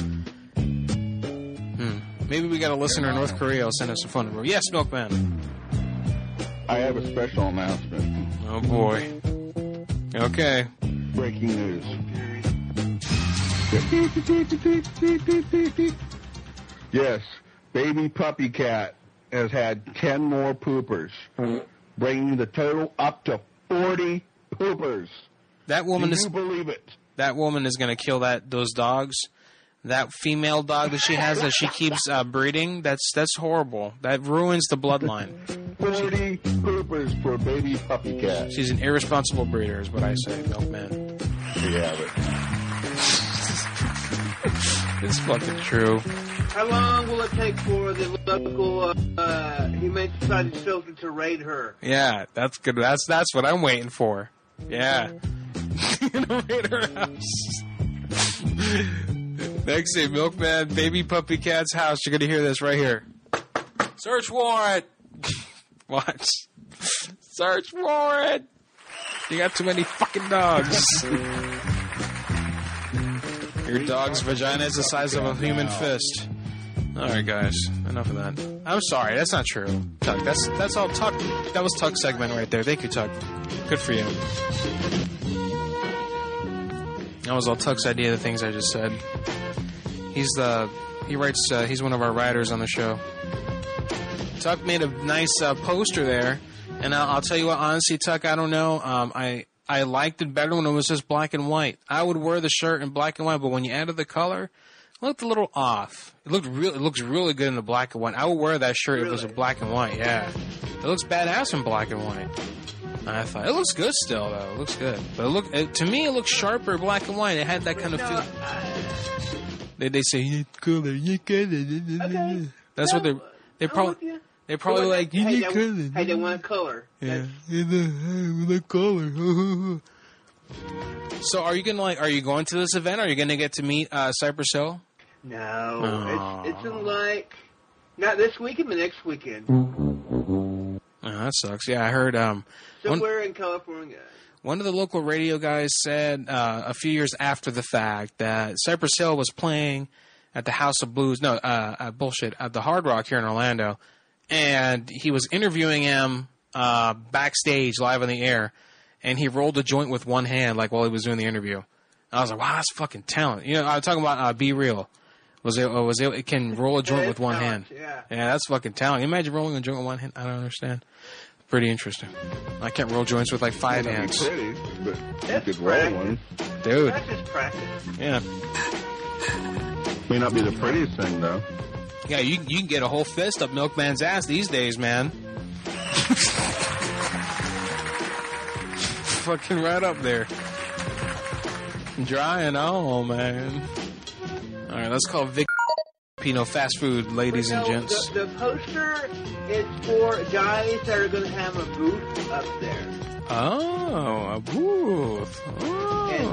E: Maybe we got a listener in North Korea. I'll send us a phone number. Yes, Milkman.
C: I have a special announcement.
E: Oh, boy. Okay.
C: Breaking news. Yes, baby puppy cat has had 10 more poopers, bringing the total up to 40 poopers.
E: That woman
C: Can you believe it?
E: That woman is going to kill those dogs. That female dog that she has that she keeps breeding, that's horrible. That ruins the bloodline.
C: 40 poopers for a baby puppy cat.
E: She's an irresponsible breeder, is what I say, Milkman.
C: You have it.
E: It's fucking true.
F: How long will it take for the local Humane Society children to raid her?
E: Yeah, that's good. That's what I'm waiting for. Yeah. Raid her house. Next day, Milkman, baby puppy cat's house. You're going to hear this right here. Search warrant. Watch. Search warrant. You got too many fucking dogs. Your dog's vagina is the size of a human fist. All right, guys. Enough of that. I'm sorry. That's not true. Tuck. That's all Tuck. That was Tuck's segment right there. Thank you, Tuck. Good for you. That was all Tuck's idea, the things I just said. He's one of our writers on the show. Tuck made a nice poster there, and I'll tell you what, honestly, Tuck, I don't know. I liked it better when it was just black and white. I would wear the shirt in black and white, but when you added the color, it looked a little off. It looks really good in the black and white. I would wear that shirt if it was in black and white, yeah. It looks badass in black and white. I thought it looks good still, though. It looks good, but to me, it looks sharper black and white. It had that kind of feel. They say you color, you color. Okay. That's what they're probably like you need color.
F: Hey, they want color.
E: Yeah, the color. So, are you going to this event? Are you gonna get to meet Cypress Hill?
F: No, it's in not this weekend, but next weekend.
E: Oh, that sucks. Yeah, I heard
F: somewhere in California.
E: One of the local radio guys said a few years after the fact that Cypress Hill was playing at the House of Blues. No, bullshit. At the Hard Rock here in Orlando. And he was interviewing him backstage, live on the air. And he rolled a joint with one hand, like, while he was doing the interview. I was like, wow, that's fucking talent. You know, I was talking about Be Real. It can roll a joint with one hand.
F: Yeah,
E: that's fucking talent. Imagine rolling a joint with one hand. I don't understand. Pretty interesting. I can't roll joints with like 5 hands.
C: Pretty, but you could roll one.
E: Dude.
F: That's just practice.
E: Yeah.
C: May not be the prettiest thing, though.
E: Yeah, you can get a whole fist up Milkman's ass these days, man. Fucking right up there. Dry and all, man. All right, let's call Vic Pino fast food, ladies and gents.
F: The poster is for guys that are going to have a booth up there.
E: Oh, a booth. Oh.
F: And,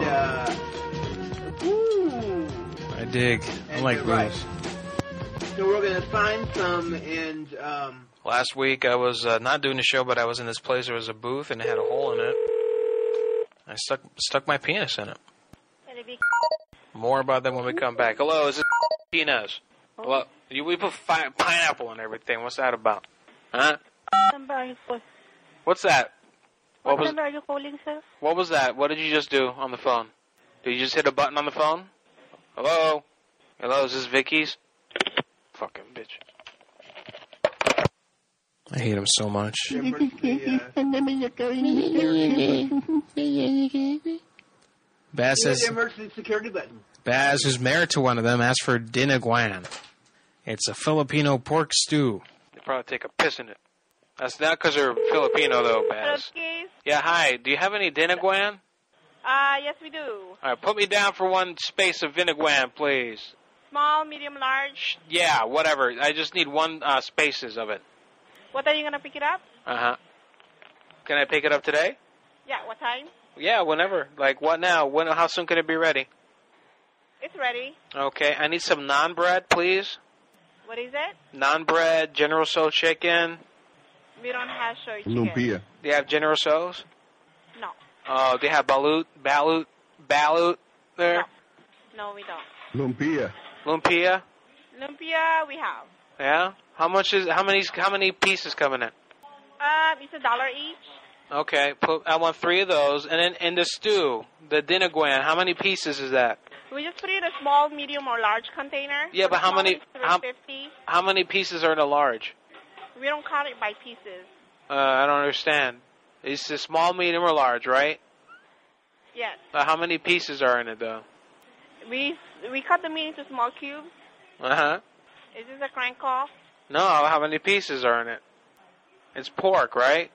E: I dig. I like booths. Right.
F: So we're going to find some, and,
E: Last week I was not doing the show, but I was in this place. There was a booth, and it had a hole in it. I stuck my penis in it. More about that when we come back. Hello, is this penis? Well, we put pineapple and everything. What's that about? Huh? What's that?
J: What number are you calling, sir?
E: What was that? What did you just do on the phone? Did you just hit a button on the phone? Hello? Hello, is this Vicky's? Fucking bitch. I hate him so much. Baz says,
F: emergency security button.
E: Baz, who's married to one of them, asked for dinaguan. It's a Filipino pork stew. They probably take a piss in it. That's not because they're Filipino, though, Baz. Yeah, hi. Do you have any dinaguan?
J: Yes, we do.
E: All right, put me down for one space of dinaguan, please.
J: Small, medium, large?
E: Yeah, whatever. I just need one spaces of it.
J: What are you gonna pick it up?
B: Can I pick it up today?
J: Yeah. What time?
B: Yeah, whenever. Like, what now? How soon can it be ready?
J: It's ready.
B: Okay, I need some naan bread, please.
J: What is it?
B: Naan bread, General Tso chicken.
J: We don't have soy chicken.
C: Lumpia.
B: Do you have General Tso's?
J: No.
B: Oh, do you have balut there?
J: No, we don't.
C: Lumpia.
B: Lumpia?
J: Lumpia, we have.
B: Yeah? How many pieces coming in?
J: It's $1 each.
B: Okay, I want 3 of those. And then in the stew, the dinaguan, how many pieces is that?
J: We just put it in a small, medium, or large container.
B: Yeah, but how many pieces are in a large?
J: We don't count it by pieces.
B: I don't understand. It's a small, medium, or large, right?
J: Yes.
B: How many pieces are in it, though?
J: We cut the meat into small cubes. Is this a crank call?
B: No, how many pieces are in it? It's pork, right?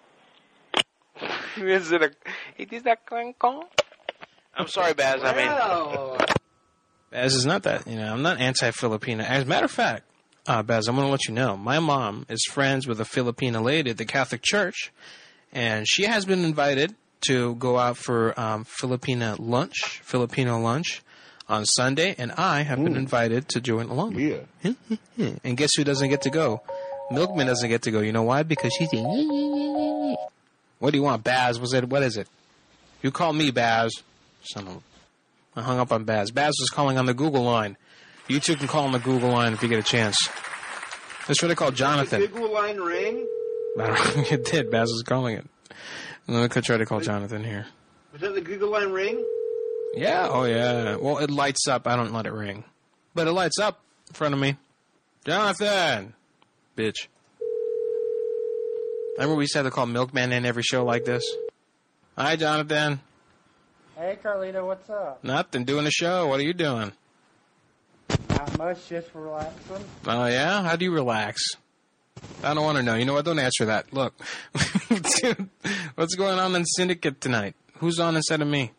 B: Is it a crank call? I'm sorry, Baz.
E: Baz is not that. I'm not anti-Filipino. As a matter of fact, Baz, I'm going to let you know. My mom is friends with a Filipina lady at the Catholic Church, and she has been invited to go out for Filipino lunch on Sunday, and I have been invited to join along.
C: Yeah.
E: And guess who doesn't get to go? Milkman doesn't get to go. You know why? Because she's What do you want, Baz? What is it? You call me, Baz. I hung up on Baz. Baz was calling on the Google line. You two can call on the Google line if you get a chance. Let's try to call Jonathan.
F: Did the Google line ring?
E: I don't think it did. Baz was calling it. Let me try to call Jonathan here.
F: Was that the Google line ring?
E: Yeah. Oh, yeah. Well, it lights up. I don't let it ring. But it lights up in front of me. Jonathan! Bitch. Remember we used to have to call Milkman in every show like this? Hi, Jonathan.
L: Hey, Carlito, what's up?
E: Nothing. Doing a show. What are you doing?
L: Not much, just relaxing.
E: Oh, yeah? How do you relax? I don't want to know. You know what? Don't answer that. Look. Dude, what's going on in Syndicate tonight? Who's on instead of me?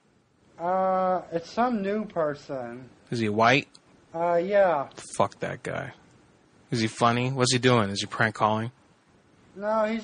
L: It's some new person.
E: Is he white?
L: Yeah.
E: Fuck that guy. Is he funny? What's he doing? Is he prank calling?
L: No, he's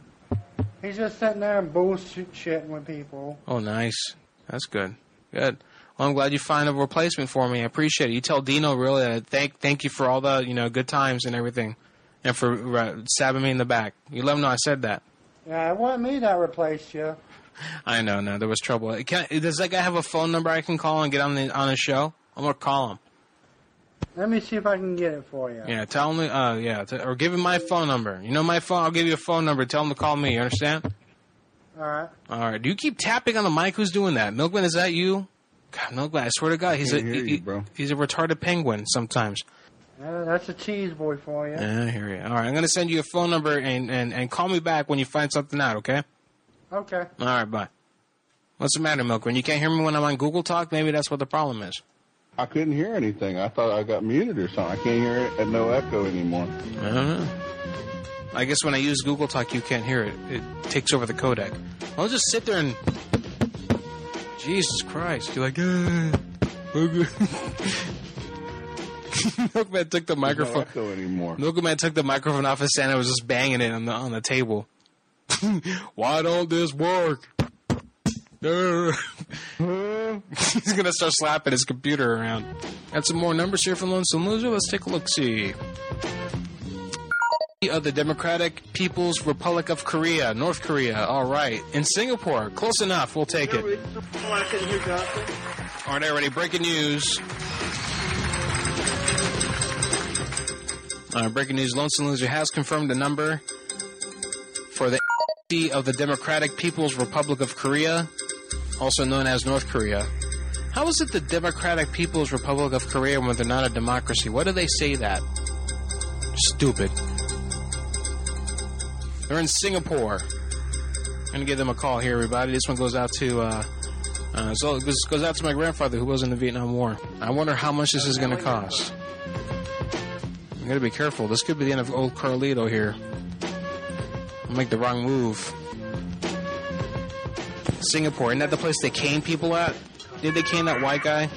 L: just sitting there and bullshitting with people.
E: Oh, nice. That's good. Good. Well, I'm glad you find a replacement for me. I appreciate it. You tell Dino really that thank you for all the good times and everything, and for stabbing me in the back. You let him know I said that.
L: Yeah, it wasn't me that replaced you.
E: I know. No, there was trouble. Does that guy have a phone number I can call and get on the show? I'm gonna call him.
L: Let me see if I can get it for you.
E: Yeah, tell him. Or give him my phone number. You know my phone. I'll give you a phone number. Tell him to call me. You understand?
L: All right.
E: All right. Do you keep tapping on the mic? Who's doing that? Milkman, is that you? God, Milkman, I swear to God, he's a retarded penguin sometimes.
L: Yeah, that's a cheese boy for you.
E: Yeah, I hear you. All right, I'm going to send you a phone number and call me back when you find something out, okay?
L: Okay.
E: All right, bye. What's the matter, Milkman? You can't hear me when I'm on Google Talk? Maybe that's what the problem is.
C: I couldn't hear anything. I thought I got muted or something. I can't hear it at no echo anymore.
E: I don't know. I guess when I use Google Talk, you can't hear it. It takes over the codec. I'll just sit there and... Jesus Christ. You're like... Milkman took the microphone.
C: No echo anymore.
E: Milkman took the microphone off his stand and was just banging it on the table. Why don't this work? He's gonna start slapping his computer around. Got some more numbers here from Lonesome Loser. Let's take a look. See. Of the Democratic People's Republic of Korea, North Korea. All right, in Singapore, close enough. We'll take it. All right, everybody. Breaking news. Breaking news. Lonesome Loser has confirmed the number for the of the Democratic People's Republic of Korea, also known as North Korea. How is it the Democratic People's Republic of Korea when they're not a democracy? Why do they say that? Stupid. They're in Singapore. I'm going to give them a call here, everybody. This one goes out to goes out to my grandfather who was in the Vietnam War. I wonder how much this is going to cost. I'm going to be careful. This could be the end of old Carlito here. I'll make the wrong move. Singapore, isn't that the place they cane people at? Did they cane that white guy?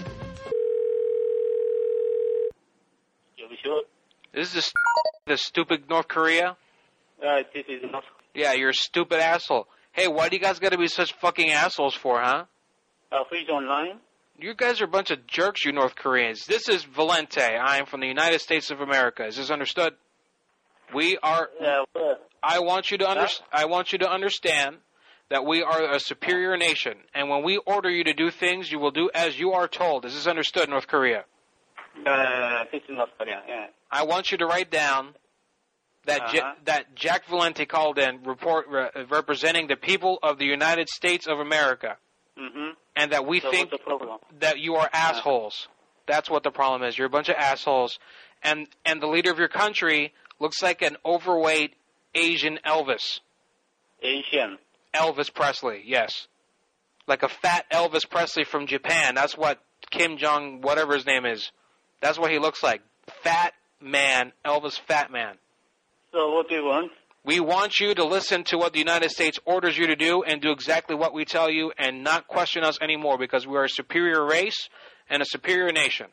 B: This is the stupid North Korea?
M: This is not.
B: Yeah, you're a stupid asshole. Hey, why do you guys got to be such fucking assholes for, huh?
M: Who's online?
B: You guys are a bunch of jerks, you North Koreans. This is Valente. I am from the United States of America. Is this understood? We are. I want you to understand that we are a superior nation, and when we order you to do things, you will do as you are told. Is this understood, North Korea?
M: This is North Korea. Yeah.
B: I want you to write down that that Jack Valente called in, representing the people of the United States of America, and that we think that you are assholes. That's what the problem is. You're a bunch of assholes, and the leader of your country looks like an overweight Asian Elvis.
M: Asian.
B: Elvis Presley, yes. Like a fat Elvis Presley from Japan. That's what Kim Jong, whatever his name is. That's what he looks like. Fat man, Elvis fat man.
M: So what do you want?
B: We want you to listen to what the United States orders you to do and do exactly what we tell you and not question us anymore because we are a superior race and a superior nation.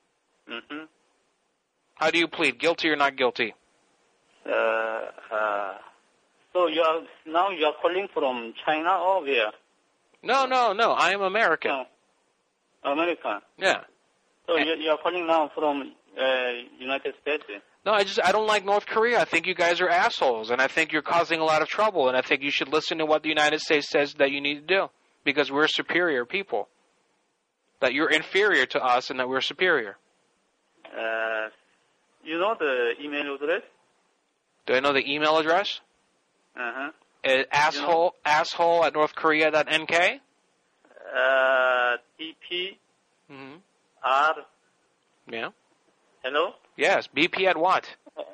B: How do you plead? Guilty or not guilty?
M: So you are calling from China or where?
B: No. I am American.
M: No. American.
B: Yeah.
M: So you are calling now from United States?
B: No, I don't like North Korea. I think you guys are assholes, and I think you're causing a lot of trouble, and I think you should listen to what the United States says that you need to do, because we're superior people. That you're inferior to us, and that we're superior.
M: You know the email address?
B: Do I know the email address? Asshole at northkorea.nk?
M: BP.
B: R. Yeah.
M: Hello?
B: Yes. BP at what?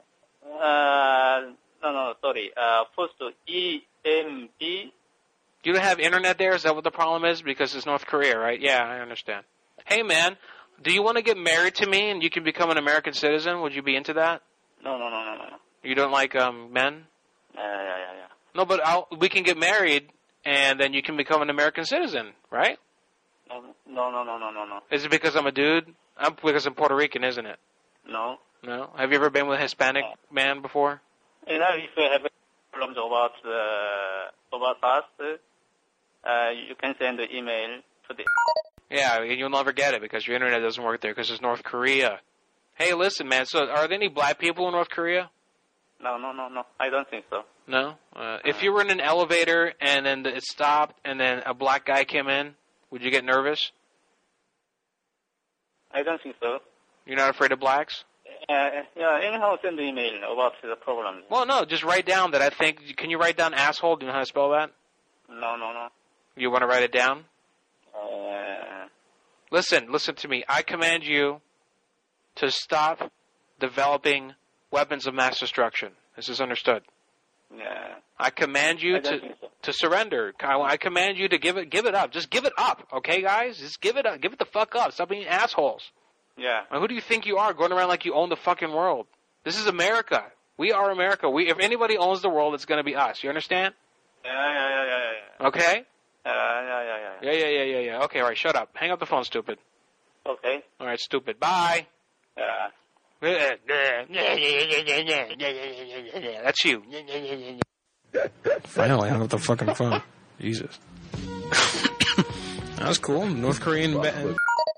M: No, sorry. First EMB.
B: You don't have internet there? Is that what the problem is? Because it's North Korea, right? Yeah, I understand. Hey, man, do you want to get married to me and you can become an American citizen? Would you be into that?
M: No.
B: You don't like men?
M: Yeah.
B: No, but we can get married and then you can become an American citizen, right?
M: No.
B: Is it because I'm a dude? Because I'm Puerto Rican, isn't it?
M: No.
B: No? Have you ever been with a Hispanic man before?
M: You know, if you have problems about us, you can send an email to the...
B: Yeah, you'll never get it because your internet doesn't work there because it's North Korea. Hey, listen, man, so are there any black people in North Korea?
M: No. I don't think so.
B: No? If you were in an elevator and then it stopped and then a black guy came in, would you get nervous?
M: I don't think so.
B: You're not afraid of blacks?
M: Anyhow, send the email about the problem.
B: Well, no, just write down that I think... Can you write down asshole? Do you know how to spell that?
M: No.
B: You want to write it down? Listen to me. I command you to stop developing weapons of mass destruction. This is understood.
M: Yeah.
B: I command you to surrender. I command you to give it up. Just give it up, okay, guys? Just give it up. Give it the fuck up. Stop being assholes.
M: Yeah.
B: Now, who do you think you are, going around like you own the fucking world? This is America. We are America. If anybody owns the world, it's going to be us. You understand?
M: Yeah.
B: Okay?
M: Yeah.
B: Yeah. Okay, all right, shut up. Hang up the phone, stupid.
M: Okay.
B: All right, stupid. Bye.
M: Yeah.
B: That's you.
E: Finally hung up the fucking phone. Jesus. That was cool. North Korean band.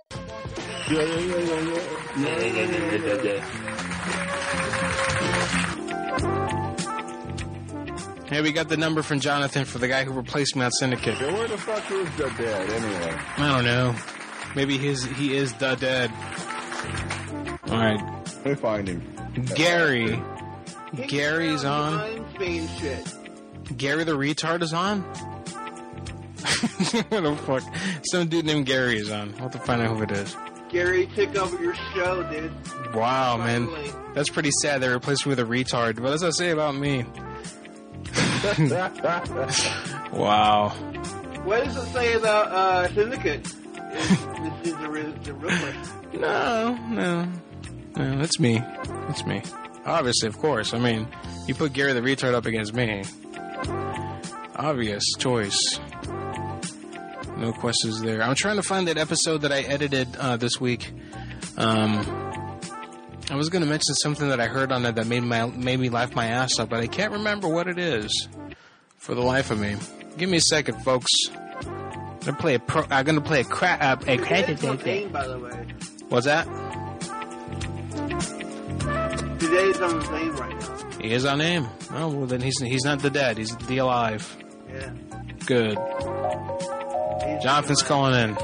E: Hey, we got the number from Jonathan for the guy who replaced me on Syndicate.
C: Yeah, where the fuck is the dead anyway?
E: I don't know. Maybe he is the dead. All right.
C: Let me find him.
E: Gary. Gary's on.
F: Shit.
E: Gary the retard is on? What the fuck? Some dude named Gary is on. I'll have to find out who it is.
F: Gary took over your show, dude.
E: Wow, man. That's pretty sad. They replaced me with a retard. What does that say about me? Wow.
F: What does it say about Syndicate? This is the real question.
E: No, it's me. It's me. Obviously, of course. I mean, you put Gary the retard up against me. Obvious choice. No questions there. I'm trying to find that episode that I edited this week. I was going to mention something that I heard on it that made me laugh my ass off, but I can't remember what it is for the life of me. Give me a second, folks. I'm going to play a crap.
F: By the way.
E: What's that?
F: Today's on his name right now.
E: He is on AIM. Oh, well, then he's not the dead. He's the alive.
F: Yeah.
E: Good. Jonathan's calling in.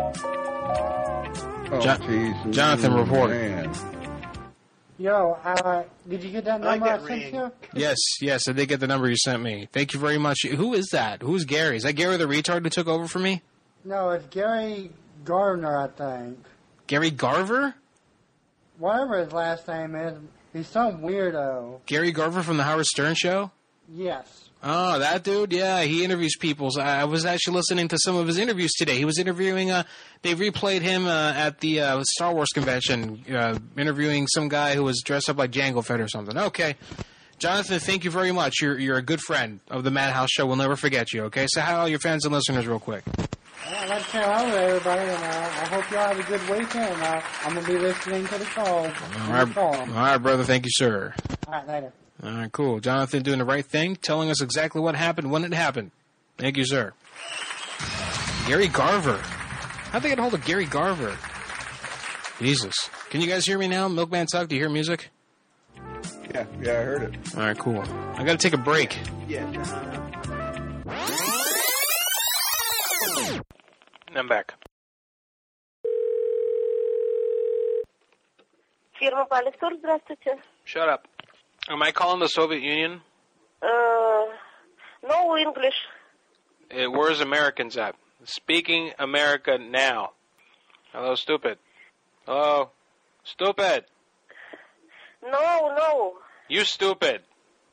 C: Oh,
E: Jonathan, report.
C: Man.
L: Yo, did you get that number I sent you?
E: Yes, I did get the number you sent me. Thank you very much. Who is that? Who's Gary? Is that Gary the retard who took over for me?
L: No, it's Gary Gardner, I think.
E: Gary Garver?
L: Whatever his last name is, he's some weirdo.
E: Gary Garver from the Howard Stern Show?
L: Yes.
E: Oh, that dude? Yeah, he interviews people. So I was actually listening to some of his interviews today. He was interviewing, they replayed him at the Star Wars convention, interviewing some guy who was dressed up like Jango Fett or something. Okay. Jonathan, thank you very much. You're a good friend of the Madhouse Show. We'll never forget you, okay? Say hi to all your fans and listeners real quick.
L: I'd like to say hello to everybody, and I hope y'all have a good weekend. I'm going to be listening to the call.
E: All right, brother. Thank you, sir.
L: All right, later.
E: All right, cool. Jonathan doing the right thing, telling us exactly what happened when it happened. Thank you, sir. Gary Garver. How'd they get a hold of Gary Garver? Jesus. Can you guys hear me now? Milkman Tuck, do you hear music?
C: Yeah, I heard it.
E: All right, cool. I got to take a break.
F: Yes.
B: I'm back.
N: Фирма Полистор, здравствуйте.
B: Shut up. Am I calling the Soviet Union?
N: No English.
B: Where's Americans at? Speaking America now. Hello, stupid. Hello? Stupid.
N: No.
B: You stupid.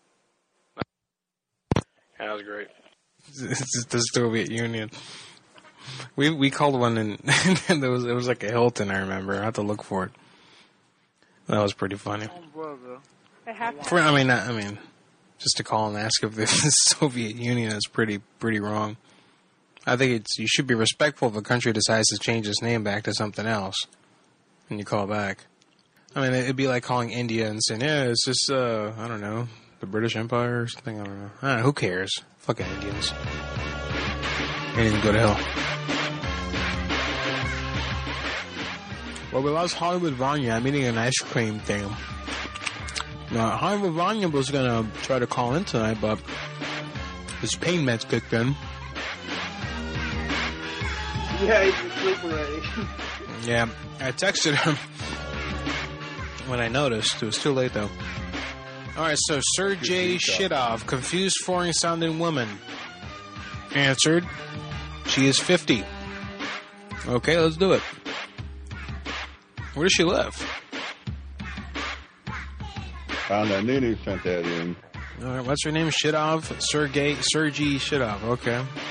B: That was great.
E: It's the Soviet Union. We called one and it was like a Hilton, I remember. I had to look for it. That was pretty funny. I mean, just to call and ask if the Soviet Union is pretty wrong. I think you should be respectful if a country decides to change its name back to something else, and you call back. I mean, it'd be like calling India and saying, yeah, it's just, I don't know, the British Empire or something, I don't know. Who cares? Fucking Indians. They need to go to hell. Well, we lost Hollywood Vanya. I'm eating an ice cream thing. Now, Hollywood Vanya was going to try to call in tonight, but his pain meds kicked in.
F: Yeah, he's asleep already.
E: Yeah, I texted him when I noticed. It was too late, though. All right, so Sergei Shidov, confused foreign-sounding woman, answered, she is 50. Okay, let's do it. Where does she live?
C: Found that Nunu sent that in.
E: All right, what's her name? Shidov? Sergei Shidov. Okay.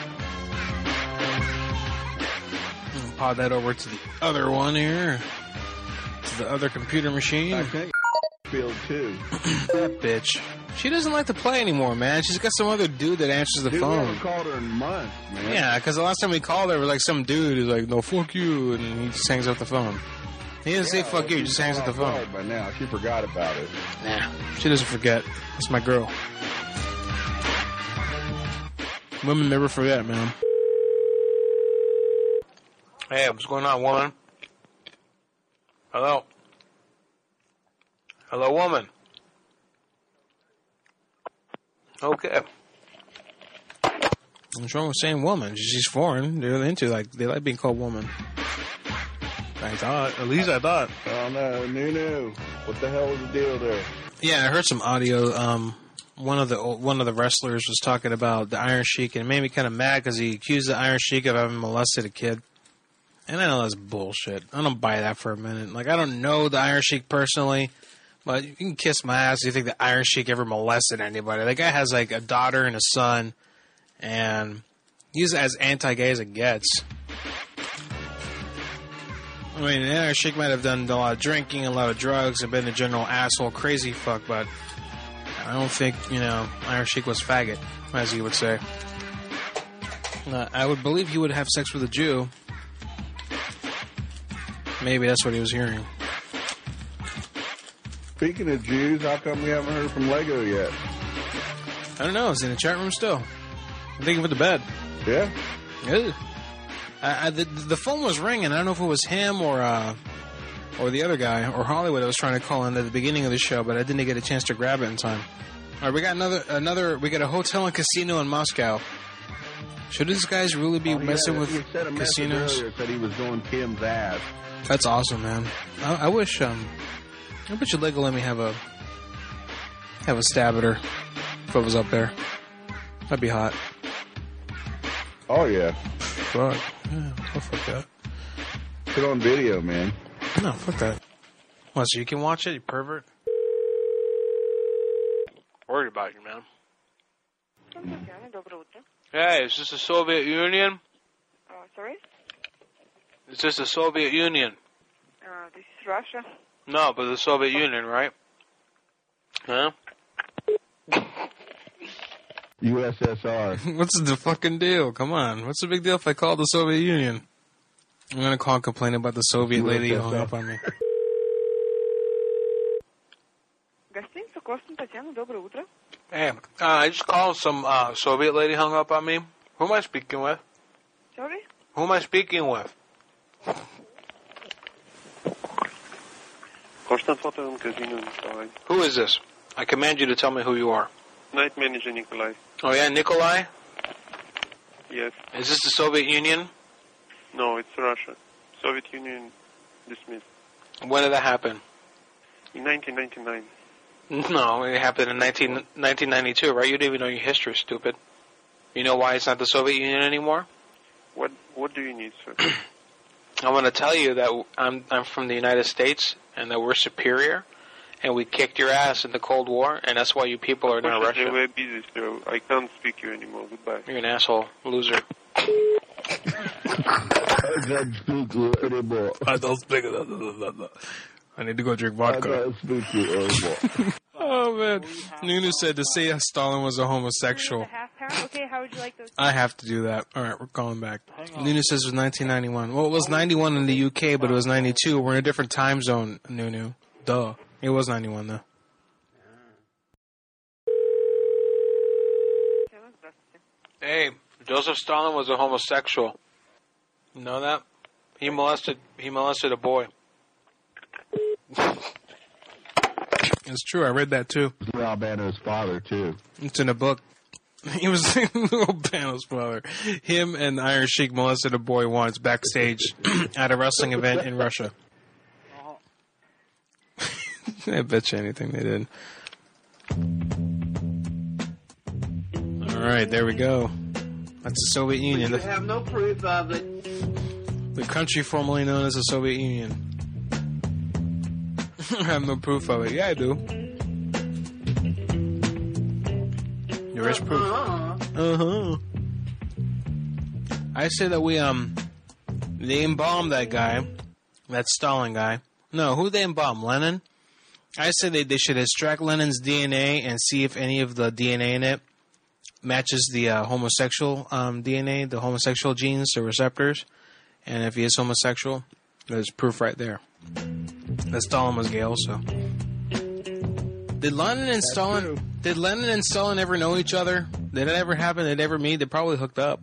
E: I'll pod that over to the other one here. To the other computer machine.
C: I think field too.
E: That bitch. She doesn't like to play anymore, man. She's got some other dude that answers the phone.
C: We haven't called her in months, man.
E: Yeah, because the last time we called her, it was like some dude who's like, no, fuck you, and he just hangs up the phone. He didn't say fuck you, he just hangs up the phone.
C: By now, she forgot about it.
E: Nah, she doesn't forget. That's my girl. Women never forget, man.
B: Hey, what's going on, woman? Hello? Hello, woman? Okay.
E: What's wrong with saying woman? She's foreign. They're into, they like being called woman. I thought. At least I thought.
C: Oh, no. Nunu. What the hell is the deal there?
E: Yeah, I heard some audio. One of the wrestlers was talking about the Iron Sheik, and it made me kind of mad because he accused the Iron Sheik of having molested a kid. And I know that's bullshit. I don't buy that for a minute. Like, I don't know the Iron Sheik personally, but you can kiss my ass if you think the Iron Sheik ever molested anybody. That guy has, like, a daughter and a son, and he's as anti-gay as it gets. I mean, the Iron Sheik might have done a lot of drinking, a lot of drugs, and been a general asshole, crazy fuck, but I don't think, Iron Sheik was faggot, as he would say. I would believe he would have sex with a Jew. Maybe that's what he was hearing.
C: Speaking of Jews, how come we haven't heard from Lego yet?
E: I don't know. It's in the chat room still. I'm thinking for the bed.
C: Yeah?
E: Yeah. The phone was ringing. I don't know if it was him or the other guy or Hollywood I was trying to call in at the beginning of the show, but I didn't get a chance to grab it in time. All right, we got another. We got a hotel and casino in Moscow. Should these guys really be messing with casinos?
C: Earlier, said he was doing Kim's ass.
E: That's awesome, man. I wish. I bet you Lego let me have a stab at her if I was up there. That'd be hot.
C: Oh yeah.
E: Fuck. Yeah. Oh, fuck that.
C: Put on video, man.
E: No, fuck that. What? So you can watch it, you pervert? Worried about you, man.
B: Hey, is this the Soviet Union?
O: Sorry?
B: Is this the Soviet Union?
O: This is Russia.
B: No, but the Soviet Union, right? Huh?
C: USSR.
E: What's the fucking deal? Come on. What's the big deal if I call the Soviet Union? I'm going to call and complain about the Soviet lady who hung up on me.
O: Гостиница Костин, Татьяна, доброе утро.
B: Hey, I just called some Soviet lady hung up on me. Who am I speaking with?
O: Sorry?
B: Who am I speaking with? Who is this? I command you to tell me who you are.
P: Night manager Nikolai.
B: Oh yeah, Nikolai?
P: Yes.
B: Is this the Soviet Union?
P: No, it's Russia. Soviet Union dismissed.
B: When did that happen?
P: In 1999.
B: No, it happened in 1992, right? You didn't even know your history, stupid. You know why it's not the Soviet Union anymore?
P: What do you need, sir?
B: I want to tell you that I'm from the United States and that we're superior, and we kicked your ass in the Cold War, and that's why you people are now Russia.
P: We're busy, sir. I can't speak to you anymore. Goodbye.
B: You're an asshole, loser.
E: I don't speak. I need to go drink vodka. Oh, man. Nunu said to say Stalin was a homosexual.
O: Okay, how would you like those?
E: I have to do that. All right, we're calling back. Nunu says it was 1991. Well, it was 91 in the UK, but it was 92. We're in a different time zone, Nunu. Duh. It was 91, though.
B: Hey, Joseph Stalin was a homosexual. You know that? He molested a boy.
E: It's true. I read that too.
C: Albano's father too.
E: It's in a book. He was Albano's father. Him and Iron Sheik molested a boy once backstage at a wrestling event in Russia. I bet you anything they did. All right, there we go. That's the Soviet Union.
F: You have no proof of it.
E: The country formerly known as the Soviet Union. I have no proof of it. Yeah, I do. There is proof. I say that they embalmed that guy, that Stalin guy. No, who they embalmed? Lenin? I say they should extract Lenin's DNA and see if any of the DNA in it matches the homosexual DNA, the homosexual genes, the receptors. And if he is homosexual, there's proof right there. That Stalin was gay also. Did Lenin and Stalin ever know each other? Did it ever happen? Did they ever meet? They probably hooked up.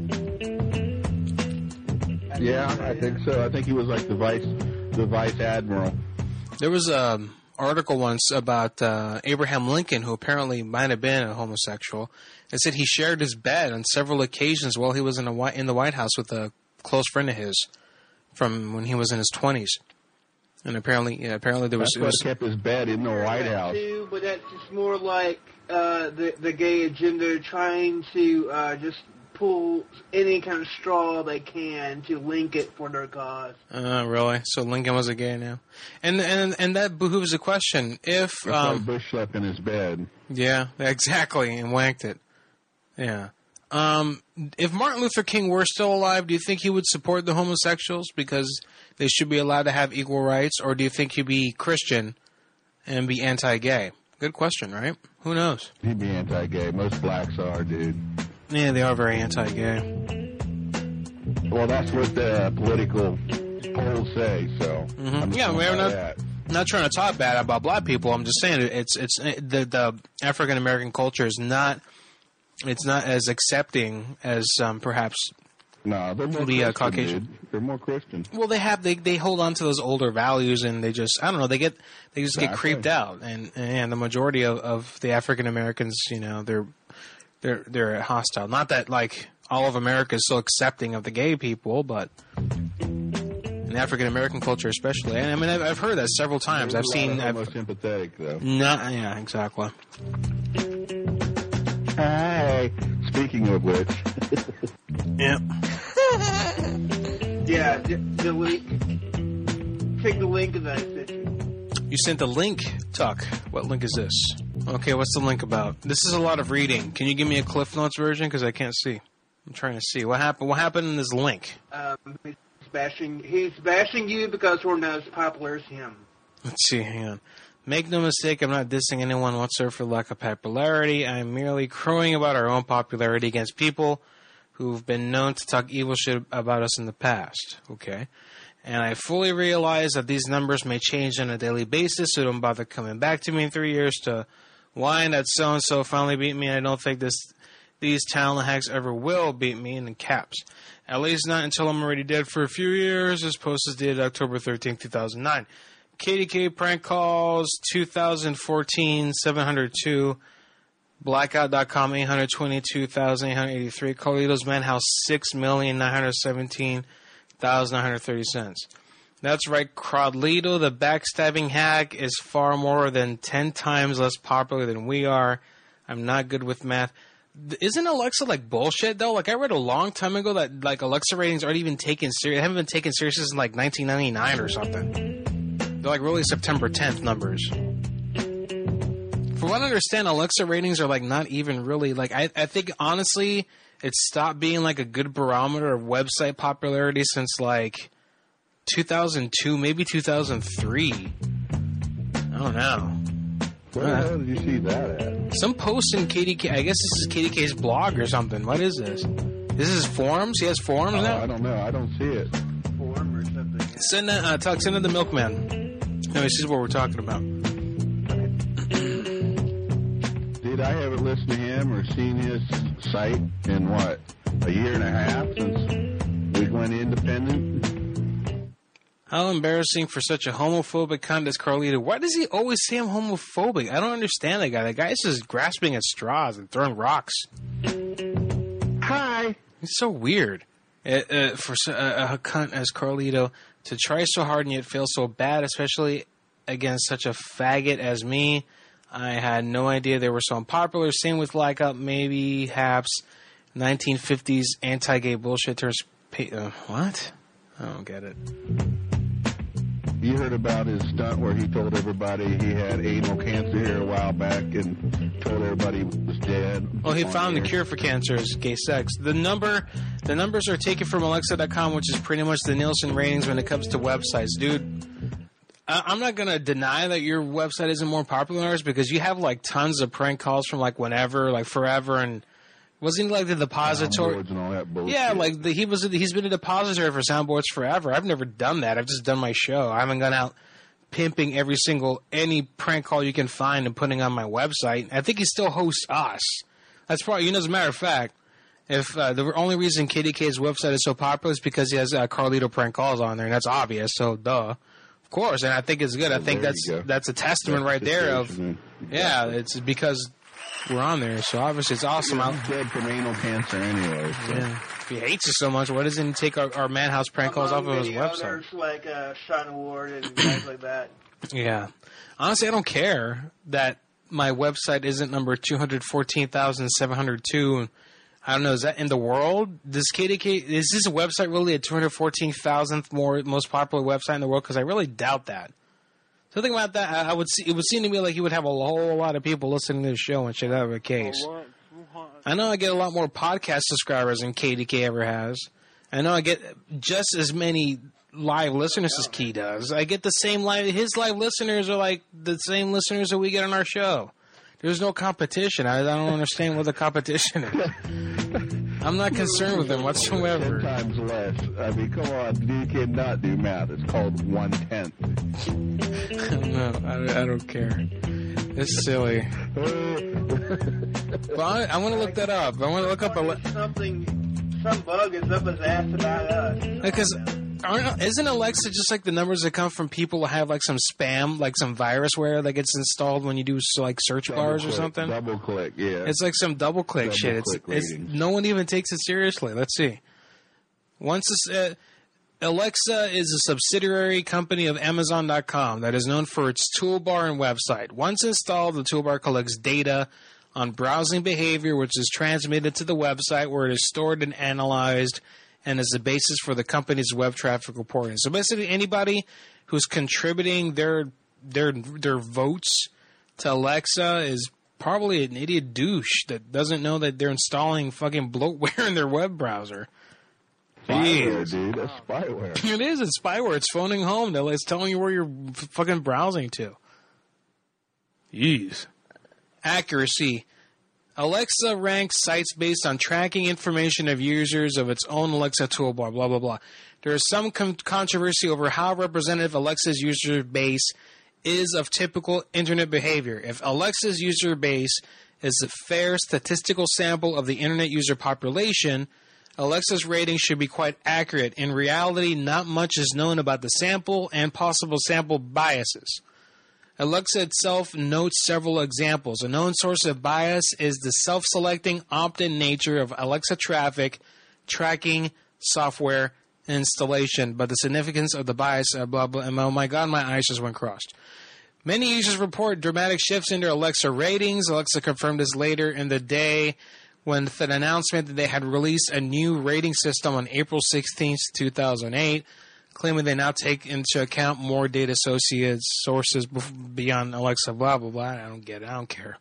C: Yeah, I think so. I think he was like the vice admiral.
E: There was an article once about Abraham Lincoln, who apparently might have been a homosexual. It said he shared his bed on several occasions while he was in the White House with a close friend of his from when he was in his 20s. And apparently there was...
C: That's what kept his bed in the White House.
F: Too, but that's just more like the gay agenda trying to just pull any kind of straw they can to link it for their cause.
E: Really? So Lincoln was a gay now? And that behooves a question. If
C: like Bush slept in his bed.
E: Yeah, exactly, and wanked it. Yeah. If Martin Luther King were still alive, do you think he would support the homosexuals because they should be allowed to have equal rights, or do you think he'd be Christian and be anti-gay? Good question, right? Who knows?
C: He'd be anti-gay. Most blacks are, dude.
E: Yeah, they are very anti-gay.
C: Well, that's what the political polls say, so...
E: Mm-hmm. Yeah, not trying to talk bad about black people. I'm just saying it's the African American culture is not. It's not as accepting as perhaps.
C: No, they're more
E: the
C: Caucasian.
E: Caucasian.
C: They're more Christian.
E: Well, they hold on to those older values, and they just I don't know. They just get creeped out, and the majority of the African Americans, they're hostile. Not that like all of America is so accepting of the gay people, but in the African American culture especially. I mean, I've heard that several times. I've seen.
C: More sympathetic though.
E: Yeah, exactly.
C: Hi. Speaking of which.
E: Yeah.
F: Yeah, the link. Take the link that I sent you.
E: You sent the link, Tuck. What link is this? Okay, what's the link about? This is a lot of reading. Can you give me a Cliff Notes version? Because I can't see. I'm trying to see. What happened? What happened in this link?
F: He's bashing you because we're not as popular as him.
E: Let's see. Hang on. Make no mistake, I'm not dissing anyone whatsoever for lack of popularity. I'm merely crowing about our own popularity against people who've been known to talk evil shit about us in the past. Okay. And I fully realize that these numbers may change on a daily basis, so don't bother coming back to me in 3 years to whine that so-and-so finally beat me. I don't think these talent hacks ever will beat me in caps. At least not until I'm already dead for a few years. This post is dated October 13, 2009. KDK prank calls 2014 702, blackout.com 822,883, Carlito's Manhouse 6,917,930 cents. That's right, Carlito, the backstabbing hack, is far more than 10 times less popular than we are. I'm not good with math. Isn't Alexa like bullshit though? Like I read a long time ago that like Alexa ratings aren't even taken serious. They haven't been taken seriously since like 1999 or something. They're like really September 10th numbers. From what I understand, Alexa ratings are like not even really like I think honestly it stopped being like a good barometer of website popularity since like 2002, maybe 2003. I don't know.
C: Where the hell did you see that at?
E: Some post in KDK. I guess this is KDK's blog or something. What is this? This is forums? He has forums now?
C: I don't know. I don't see it.
F: Forum or something.
E: Send that, Tuck, send it to the milkman. No, this is what we're talking about.
C: Did I ever listen to him or seen his site in what, a year and a half since we went independent?
E: How embarrassing for such a homophobic cunt as Carlito. Why does he always say I'm homophobic? I don't understand that guy. That guy's just grasping at straws and throwing rocks.
C: Hi.
E: He's so weird. For a cunt as Carlito to try so hard and yet fail so bad, especially against such a faggot as me. I had no idea they were so unpopular. Same with like up maybe Haps 1950s anti-gay bullshit turns. What? I don't get it.
C: You heard about his stunt where he told everybody he had anal cancer here a while back and told everybody he was dead.
E: Well, he found the cure for cancer is gay sex. The numbers are taken from Alexa.com, which is pretty much the Nielsen ratings when it comes to websites. Dude, I'm not going to deny that your website isn't more popular than ours because you have like tons of prank calls from like whenever, like forever, and wasn't he like the depository?
C: And all that bullshit.
E: Yeah, like he's been a depository for soundboards forever. I've never done that. I've just done my show. I haven't gone out pimping any prank call you can find and putting on my website. I think he still hosts us. That's probably, as a matter of fact, if the only reason KDK's website is so popular is because he has Carlito prank calls on there, and that's obvious. So duh, of course. And I think it's good. I think that's a testament right there of it's because we're on there, so obviously it's awesome.
C: He's dead from anal cancer anyway. So.
E: Yeah. If he hates us so much, why doesn't he take our Madhouse prank calls off of his website?
F: Others like Sean Ward and guys like that.
E: Yeah. Honestly, I don't care that my website isn't number 214,702. I don't know, is that in the world? Is this a website really a 214,000th most popular website in the world? Because I really doubt that. So think about that. It would seem to me like you would have a whole lot of people listening to the show and shit that were the case. I know I get a lot more podcast subscribers than KDK ever has. I know I get just as many live listeners as Key does. I get the same his live listeners are like the same listeners that we get on our show. There's no competition. I don't understand what the competition is. I'm not concerned with them whatsoever.
C: 10 times less. I mean, come on. You cannot do math. It's called 1/10.
E: No, I don't care. It's silly. Well, I want to look that up. I want to look up
F: some bug is up his ass about us.
E: Because isn't Alexa just like the numbers that come from people who have like some spam, like some virusware that gets installed when you do like search bars or something?
C: Double click, yeah.
E: It's like some double click shit. It's no one even takes it seriously. Let's see. Alexa is a subsidiary company of Amazon.com that is known for its toolbar and website. Once installed, the toolbar collects data on browsing behavior, which is transmitted to the website where it is stored and analyzed and is the basis for the company's web traffic reporting. So basically anybody who's contributing their votes to Alexa is probably an idiot douche that doesn't know that they're installing fucking bloatware in their web browser.
C: Spyware, dude. That's spyware.
E: It is. It's spyware. It's phoning home. It's telling you where you're fucking browsing to. Jeez. Accuracy. Alexa ranks sites based on tracking information of users of its own Alexa toolbar, blah, blah, blah. There is some controversy over how representative Alexa's user base is of typical Internet behavior. If Alexa's user base is a fair statistical sample of the Internet user population, Alexa's rating should be quite accurate. In reality, not much is known about the sample and possible sample biases. Alexa itself notes several examples. A known source of bias is the self-selecting opt-in nature of Alexa traffic, tracking, software, installation, but the significance of the bias, blah, blah, and oh my God, my eyes just went crossed. Many users report dramatic shifts in their Alexa ratings. Alexa confirmed this later in the day with an announcement that they had released a new rating system on April 16, 2008, claiming they now take into account more data associated sources beyond Alexa, blah, blah, blah. I don't get it. I don't care.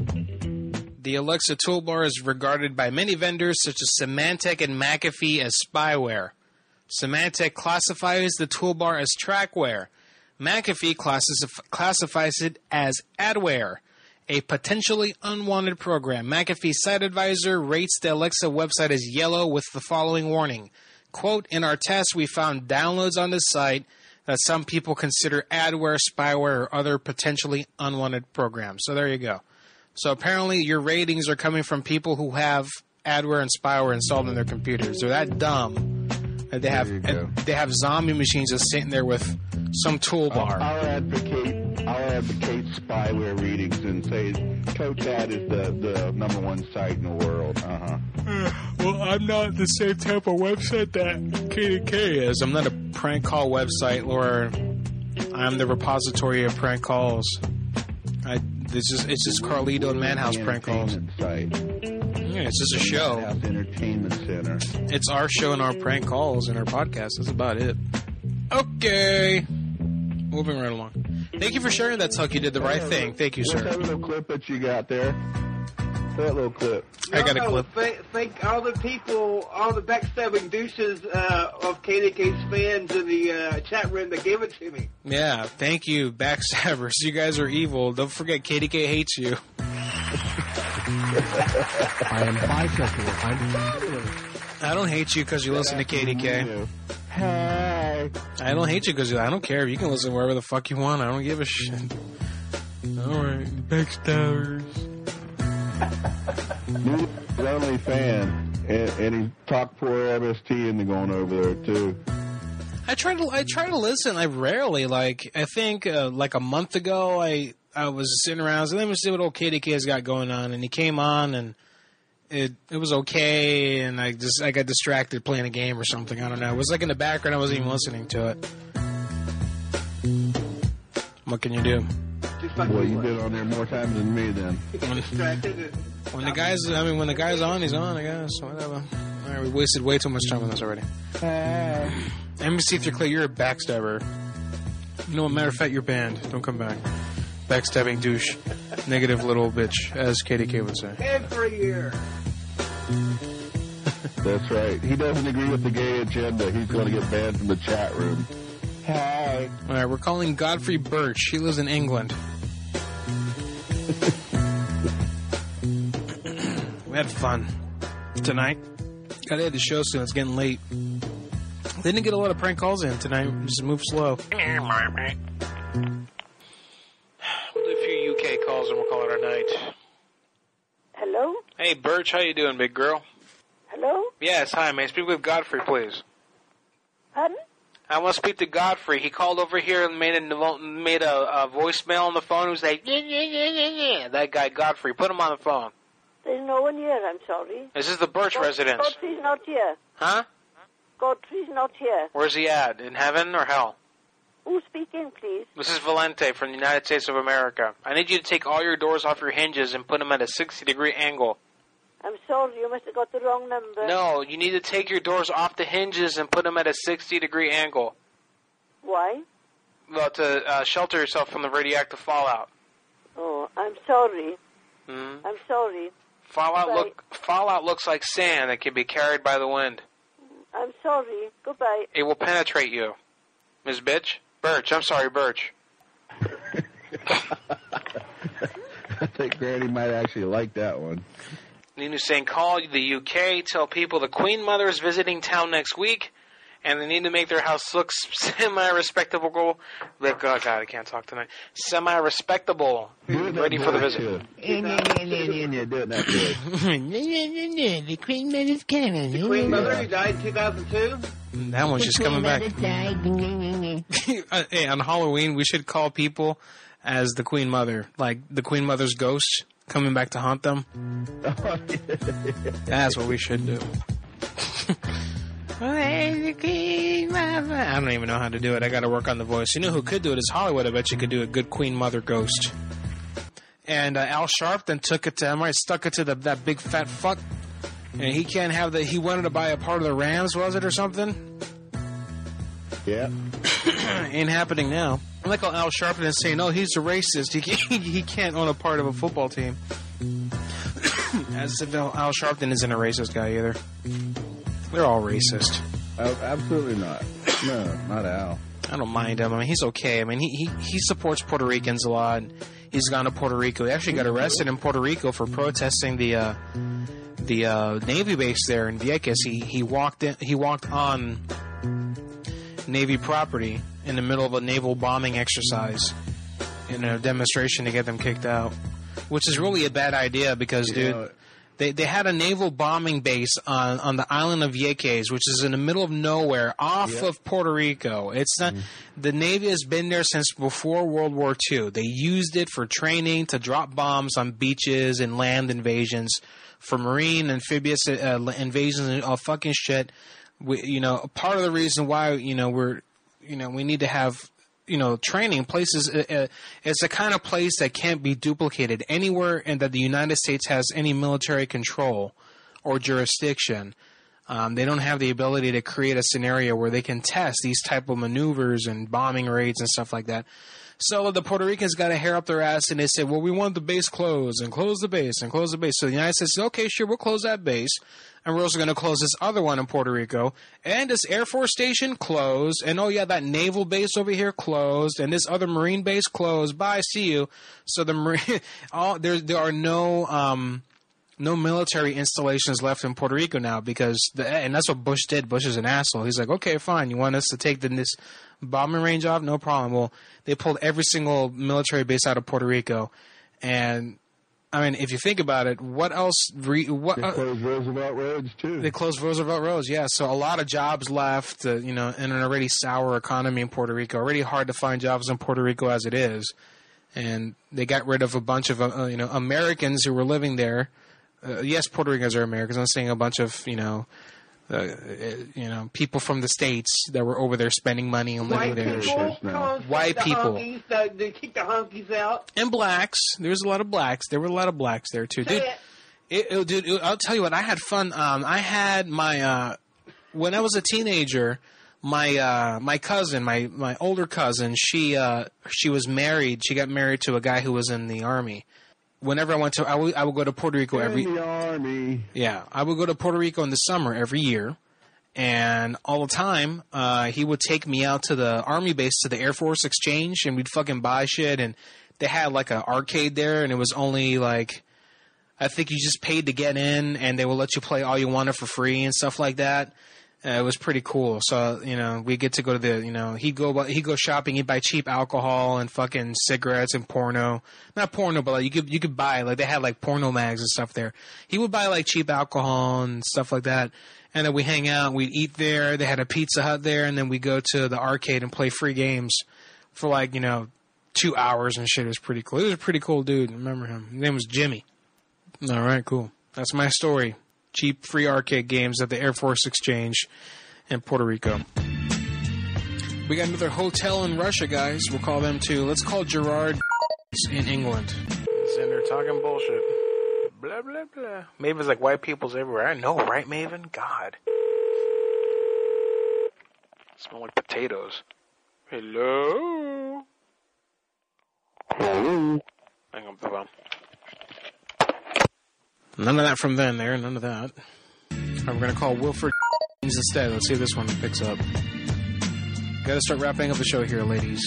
E: The Alexa toolbar is regarded by many vendors such as Symantec and McAfee as spyware. Symantec classifies the toolbar as trackware. McAfee classifies it as adware, a potentially unwanted program. McAfee Site Advisor rates the Alexa website as yellow with the following warning. Quote, in our tests, we found downloads on this site that some people consider adware, spyware, or other potentially unwanted programs. So there you go. So apparently your ratings are coming from people who have adware and spyware installed in their computers. They're that dumb that they have zombie machines just sitting there with some toolbar.
C: I'll advocate spyware readings and say Totat is the number one site in the world.
E: Well, I'm not the same type of website that KDK is. I'm not a prank call website, or I'm the repository of prank calls. It's just Carlito and Madhouse prank calls.
C: Site.
E: Yeah, it's just a show.
C: Madhouse Entertainment Center.
E: It's our show and our prank calls and our podcast. That's about it. Okay. Moving right along. Thank you for sharing that, Tuck. You did the right thing. Thank you, sir.
C: What's that little clip that you got there? That little clip.
E: I got a clip.
F: Thank all the people, all the backstabbing douches of KDK's fans in the chat room that gave it to me.
E: Yeah, thank you, backstabbers. You guys are evil. Don't forget, KDK hates you.
C: I am bisexual.
E: I don't hate you because you listen to KDK.
C: Hey.
E: I don't hate you because I don't care. You can listen wherever the fuck you want. I don't give a shit. Alright, backstabbers.
C: He's the only fan, and he talked for MST and going over there too.
E: I try to listen. I rarely I think like a month ago I was sitting around. So let me see what old KDK's got going on, and he came on and it was okay, and I got distracted playing a game or something. I don't know. It was like in the background. I wasn't even listening to it. What can you do?
C: Well, you've been on there more times than me then.
E: When the guy's on, he's on, I guess. Whatever. All right, we wasted way too much time on this already. Let me see if you're clear. You're a backstabber. You know what? Matter of fact, you're banned. Don't come back. Backstabbing douche. Negative little bitch, as KDK would say.
F: Every year.
C: That's right. He doesn't agree with the gay agenda. He's going to get banned from the chat room.
F: Hey.
E: All right, we're calling Godfrey Birch. He lives in England. We had fun tonight. Gotta end the show soon. It's getting late. They didn't get a lot of prank calls in tonight. Just move slow. We'll do a few UK calls and we'll call it our night.
N: Hello?
B: Hey, Birch, how you doing, big girl?
N: Hello?
B: Yes, hi. May I speak with Godfrey, please?
N: Pardon?
B: I want to speak to Godfrey. He called over here and made a voicemail on the phone. He was like, yeah. That guy, Godfrey. Put him on the phone.
N: There's no one here, I'm sorry.
B: This is the Birch residence.
N: Godfrey's not here.
B: Huh?
N: Godfrey's not here.
B: Where's he at? In heaven or hell?
N: Who's speaking, please?
B: This is Valente from the United States of America. I need you to take all your doors off your hinges and put them at a 60-degree angle.
N: I'm sorry, you must have got the wrong number.
B: No, you need to take your doors off the hinges and put them at a 60-degree angle.
N: Why?
B: Well, to shelter yourself from the radioactive fallout.
N: Oh, I'm sorry.
B: Mm-hmm.
N: I'm sorry.
B: Fallout looks like sand that can be carried by the wind.
N: I'm sorry. Goodbye.
B: It will penetrate you. Ms. Bitch? Birch. I'm sorry, Birch.
C: I think Granny might actually like that one.
B: Nina's saying, call the UK, tell people the Queen Mother is visiting town next week, and they need to make their house look semi-respectable. Like, oh, God, I can't talk tonight. Semi-respectable. Ready for the visit.
C: Do it that good.
I: The Queen Mother's coming.
F: The Queen Mother who died in 2002?
E: That one's just coming back. Hey, on Halloween, we should call people as the Queen Mother. Like, the Queen Mother's ghost coming back to haunt them. That's what we should do. I don't even know how to do it. I got to work on the voice. You know who could do it is Hollywood. I bet you could do a good Queen Mother ghost. And Al Sharpton took it to Emery, stuck it to that big fat fuck. And he can't have he wanted to buy a part of the Rams, was it, or something?
C: Yeah.
E: Ain't happening now. I like how Al Sharpton is saying, no, he's a racist. He can't own a part of a football team. As if Al Sharpton isn't a racist guy either. They're all racist.
C: Oh, absolutely not. No, not Al.
E: I don't mind him. I mean, he's okay. I mean, he supports Puerto Ricans a lot. He's gone to Puerto Rico. He actually got arrested in Puerto Rico for protesting the Navy base there in Vieques. He walked on Navy property in the middle of a naval bombing exercise in a demonstration to get them kicked out, which is really a bad idea because, dude, they had a naval bombing base on the island of Vieques, which is in the middle of nowhere, off of Puerto Rico. It's not the Navy has been there since before World War II. They used it for training to drop bombs on beaches and land invasions, for marine amphibious invasions and all fucking shit. Part of the reason why we need to have training places. It's a kind of place that can't be duplicated anywhere, and that the United States has any military control or jurisdiction. They don't have the ability to create a scenario where they can test these type of maneuvers and bombing raids and stuff like that. So the Puerto Ricans got a hair up their ass, and they said, well, we want the base closed, and close the base, and close the base. So the United States said, okay, sure, we'll close that base, and we're also going to close this other one in Puerto Rico, and this Air Force station closed, and oh yeah, that naval base over here closed, and this other Marine base closed. Bye, see you. So the there are no military installations left in Puerto Rico now and that's what Bush did. Bush is an asshole. He's like, okay, fine, you want us to take this bombing range off? No problem. Well, they pulled every single military base out of Puerto Rico, and I mean, if you think about it, what else? They
C: closed Roosevelt Roads too.
E: They closed Roosevelt Roads, yeah. So a lot of jobs left, in an already sour economy in Puerto Rico. Already hard to find jobs in Puerto Rico as it is, and they got rid of a bunch of Americans who were living there. Yes, Puerto Ricans are Americans. I'm saying a bunch of people from the States that were over there spending money and living there. White people.
F: They kick the honkies out.
E: And blacks. There was a lot of blacks. There were a lot of blacks there too, dude. Dude, I'll tell you what. I had fun. I had my when I was a teenager. My cousin, my older cousin, she was married. She got married to a guy who was in the Army. Whenever I went to, I would go to Puerto Rico every.
C: In the Army.
E: Yeah, I would go to Puerto Rico in the summer every year, and all the time, he would take me out to the Army base, to the Air Force Exchange, and we'd fucking buy shit. And they had like an arcade there, and it was only like I think you just paid to get in, and they will let you play all you wanted for free and stuff like that. It was pretty cool. So, we get to go to the, he'd go shopping, he'd buy cheap alcohol and fucking cigarettes and porno. Not porno, but like you could buy, like they had like porno mags and stuff there. He would buy like cheap alcohol and stuff like that. And then we hang out, we'd eat there. They had a Pizza Hut there, and then we go to the arcade and play free games for like, 2 hours and shit. It was pretty cool. He was a pretty cool dude. I remember him. His name was Jimmy. All right, cool. That's my story. Cheap free arcade games at the Air Force Exchange in Puerto Rico. We got another hotel in Russia, guys. We'll call them too. Let's call Gerard in England.
B: Sitting there talking bullshit. Blah, blah, blah. Maven's like white people's everywhere. I know, right, Maven? God. Smell like potatoes. Hello?
C: Hello?
B: Hang on, hold on.
E: None of that from then there. None of that. We're going to call Wilford instead. Let's see if this one picks up. Got to start wrapping up the show here, ladies.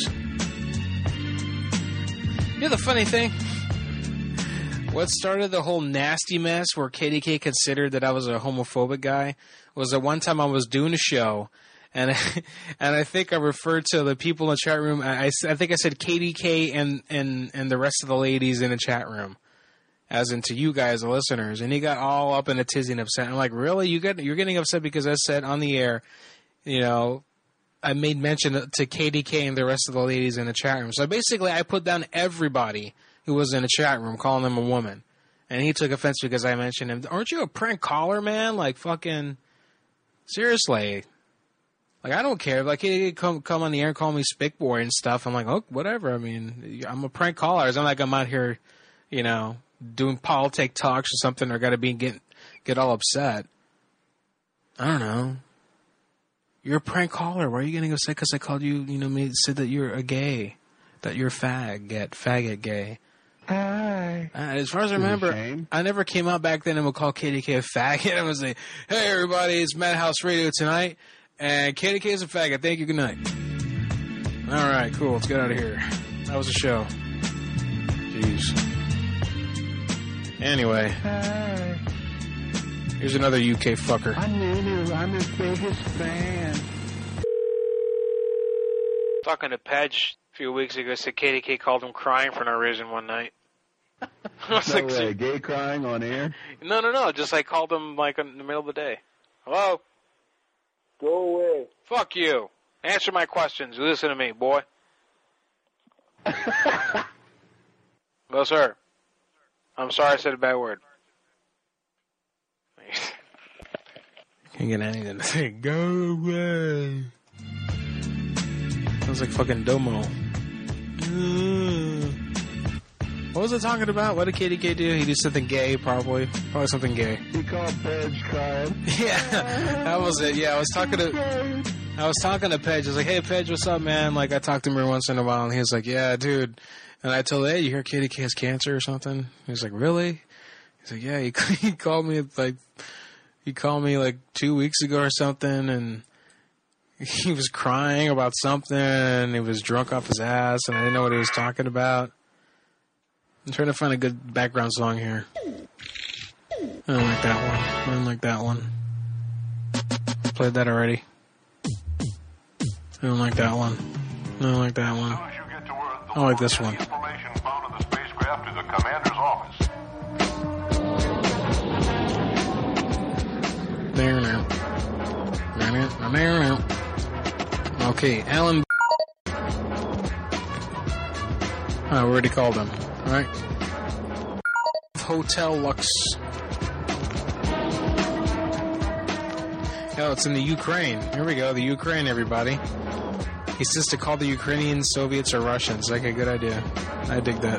E: The funny thing? What started the whole nasty mess where KDK considered that I was a homophobic guy was that one time I was doing a show, and I think I referred to the people in the chat room. I think I said KDK and the rest of the ladies in the chat room, as in to you guys, the listeners, and he got all up in a tizzy and upset. I'm like, really? You're getting upset because I said on the air, I made mention to KDK and the rest of the ladies in the chat room. So basically, I put down everybody who was in the chat room, calling them a woman, and he took offense because I mentioned him. Aren't you a prank caller, man? Like, fucking seriously. Like, I don't care. Like, he come on the air and call me Spick Boy and stuff. I'm like, oh, whatever. I mean, I'm a prank caller. It's not like I'm out here, doing politic talks or something, or got to get all upset. I don't know. You're a prank caller. Why are you getting upset because I called you, said that you're a gay, that you're faggot gay?
C: Hi.
E: As far as I remember, I never came out back then and would call KDK a faggot. I would say, hey, everybody, it's Madhouse Radio tonight, and KDK is a faggot. Thank you. Good night. All right, cool. Let's get out of here. That was the show. Jeez. Anyway.
C: Hi.
E: Here's another UK fucker.
C: I'm his biggest fan.
B: Talking to Pedge a few weeks ago, said KDK called him crying for no reason one night.
C: No way, gay crying on air?
B: No. Just like called him like in the middle of the day. Hello?
Q: Go away.
B: Fuck you. Answer my questions. Listen to me, boy. No, sir. I'm sorry I said a bad word.
E: Can't get anything to say. Go away. Sounds like fucking Domo. What was it talking about? What did KDK do? He did something gay, probably. Probably something gay.
C: He called Pedge crying.
E: Yeah, that was it. Yeah, I was talking to Pedge. I was like, hey, Pedge, what's up, man? Like, I talk to him every once in a while, and he was like, yeah, dude. And I told him, hey, you hear KDK has cancer or something? He was like, really? He's like, yeah, he called me like 2 weeks ago or something, and he was crying about something, and he was drunk off his ass, and I didn't know what he was talking about. I'm trying to find a good background song here. I don't like that one. I played that already. I don't like that one. I don't like that one. I like this one. Okay, Alan. I already called him. All right. Hotel Lux. Oh, it's in the Ukraine. Here we go. The Ukraine, everybody. He says to call the Ukrainians Soviets or Russians. Like a good idea. I dig that.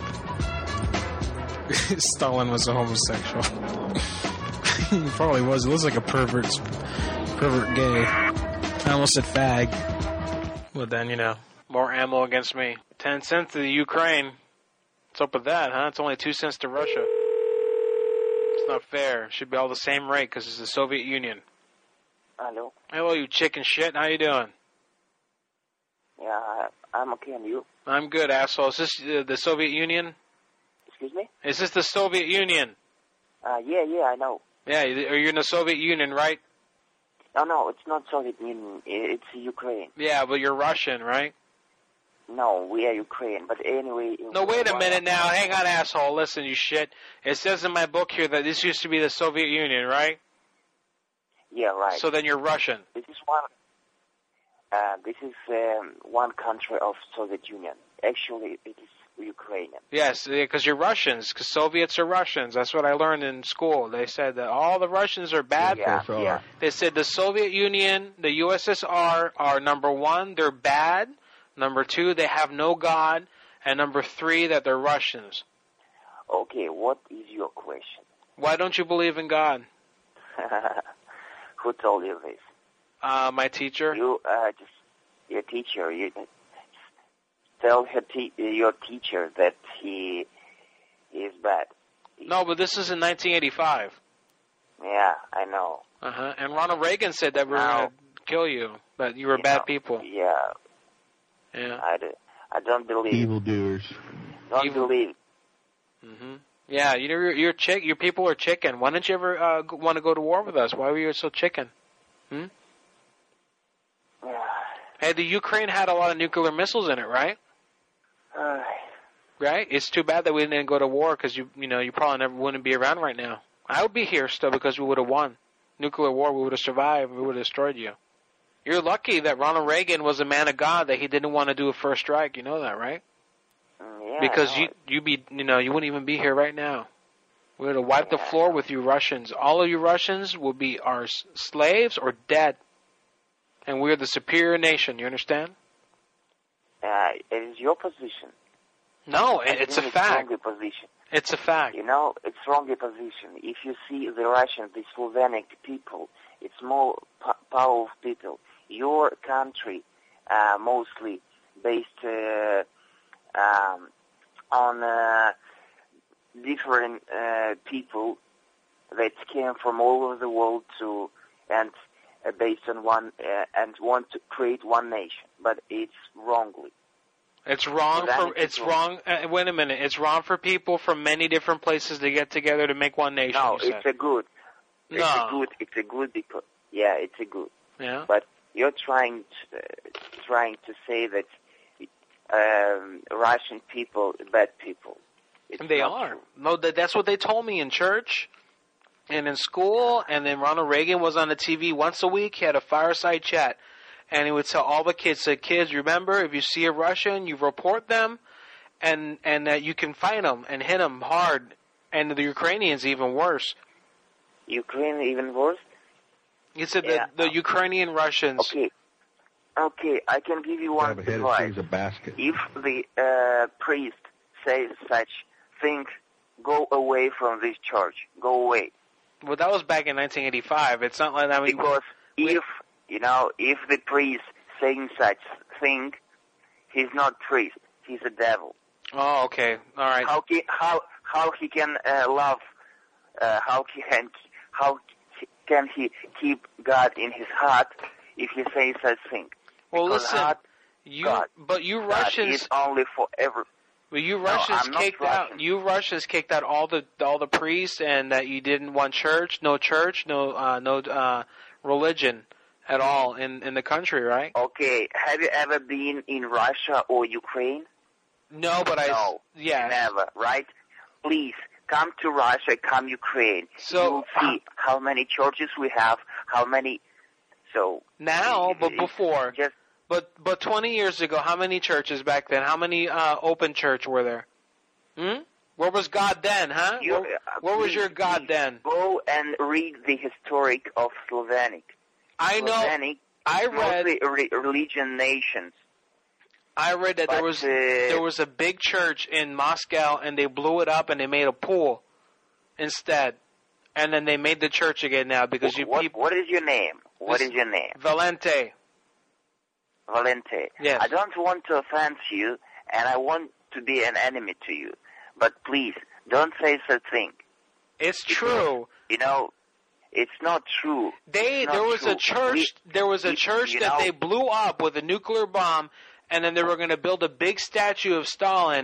E: Stalin was a homosexual. He probably was. He looks like a pervert gay. I almost said fag.
B: Well, then, more ammo against me. 10 cents to the Ukraine. What's up with that, huh? It's only 2 cents to Russia. It's not fair. It should be all the same rate because it's the Soviet Union.
Q: Hello.
B: Hello, you chicken shit. How you doing?
Q: Yeah, I'm okay, and you?
B: I'm good, asshole. Is this the Soviet Union?
Q: Excuse me?
B: Is this the Soviet Union?
Q: Yeah, I know.
B: Yeah, you're in the Soviet Union, right?
Q: No, it's not Soviet Union. It's Ukraine.
B: Yeah, but you're Russian, right?
Q: No, we are Ukraine. But anyway...
B: No, wait a minute now. Hang on, asshole. Listen, you shit. It says in my book here that this used to be the Soviet Union, right?
Q: Yeah, right.
B: So then you're Russian.
Q: This is one country of Soviet Union. Actually, it is Ukrainian.
B: Yes, because you're Russians. Because Soviets are Russians. That's what I learned in school. They said that all the Russians are bad.
Q: Yeah.
B: They said the Soviet Union, the USSR are number one, they're bad. Number two, they have no God. And number three, that they're Russians.
Q: Okay, what is your question?
B: Why don't you believe in God?
Q: Who told you this?
B: My teacher.
Q: Your teacher. You tell your teacher that he is bad.
B: No, but this is in 1985.
Q: Yeah, I know.
B: And Ronald Reagan said that we're going to kill you, that you were bad people.
Q: Yeah.
B: Yeah.
Q: I don't believe.
C: Evildoers.
Q: Don't believe.
B: Yeah, your people are chicken. Why didn't you ever want to go to war with us? Why were you so chicken? Hey, the Ukraine had a lot of nuclear missiles in it, right? Right? It's too bad that we didn't go to war because you probably wouldn't be around right now. I would be here still because we would have won. Nuclear war, we would have survived. We would have destroyed you. You're lucky that Ronald Reagan was a man of God, that he didn't want to do a first strike. You know that, right?
Q: Yeah.
B: Because you wouldn't even be here right now. We would have wiped the floor with you Russians. All of you Russians will be our slaves or dead. And we're the superior nation. You understand?
Q: It is your position.
B: No, it's a fact.
Q: It's wrong position.
B: It's a fact.
Q: It's wrong position. If you see the Russians, the Slovenic people, it's more powerful people. Your country, mostly based on different people that came from all over the world based on one and want to create one nation, but it's wrongly.
B: It's wrong wrong. Wait a minute. It's wrong for people from many different places to get together to make one nation.
Q: No, it's a good.
B: No.
Q: It's a good because it's a good.
B: Yeah.
Q: But you're trying to say that Russian people are bad people.
B: They are. True. No, that's what they told me in church and in school. And then Ronald Reagan was on the TV once a week. He had a fireside chat. And he would tell all the kids, kids, remember, if you see a Russian, you report them, and that you can fight them and hit them hard. And the Ukrainians even worse.
Q: Ukraine even worse?
B: He said the Ukrainian Russians.
Q: Okay, I can give you one advice. If the priest says such thing, go away from this church. Go away.
B: Well, that was back in 1985. It's not like that.
Q: Because if the priest saying such thing, he's not priest. He's a devil.
B: Oh, okay. All right.
Q: How he can love? How can he keep God in his heart if he says such thing?
B: Well,
Q: because
B: listen, you Russians
Q: God is only forever.
B: Well, you Russians You Russians kicked out all the priests, and that you didn't want no religion at all in the country, right?
Q: Okay. Have you ever been in Russia or Ukraine?
B: No, but
Q: never. Right? Please come to Russia, come Ukraine.
B: So
Q: you'll see how many churches we have, how many. So
B: now, but before. But 20 years ago, how many churches back then? How many open church were there? Where was God then, huh? Where was your God then?
Q: Go and read the historic of Slovenic.
B: I know.
Q: Slovenic,
B: I read
Q: religion nations.
B: I read that there was a big church in Moscow, and they blew it up and they made a pool instead, and then they made the church again now because
Q: What is your name? What is your name?
B: Valente.
Q: Valente.
B: Yes.
Q: I don't want to offend you, and I want to be an enemy to you. But please, don't say such thing.
B: It's true.
Q: It's not true.
B: There was a church that they blew up with a nuclear bomb, and then they were going to build a big statue of Stalin,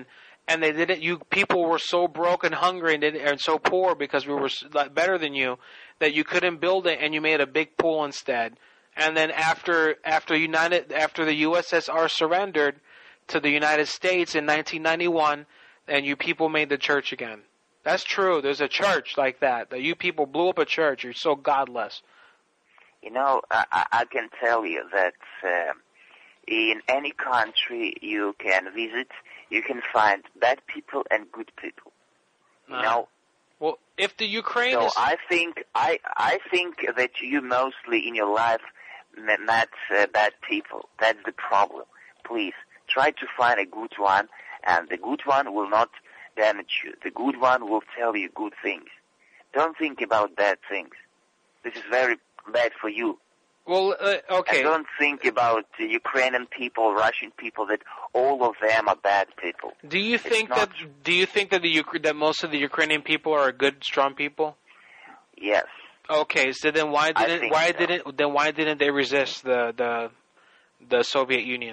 B: and they didn't. You people were so broke and hungry and so poor because we were better than you that you couldn't build it, and you made a big pool instead. And then after the USSR surrendered to the United States in 1991, and you people made the church again. That's true. There's a church like that. That you people blew up a church. You're so godless.
A: You know, I can tell you that in any country you can visit, you can find bad people and good people. You know.
B: Well, if the Ukraine
A: so
B: is...
A: I think that you mostly in your life met bad people. That's the problem. Please try to find a good one, and the good one will not damage you. The good one will tell you good things. Don't think about bad things. This is very bad for you.
B: Well, okay.
A: And don't think about Ukrainian people, Russian people, that all of them are bad people.
B: Do you think that that most of the Ukrainian people are good, strong people?
A: Yes.
B: Okay, so then why didn't they resist the Soviet Union?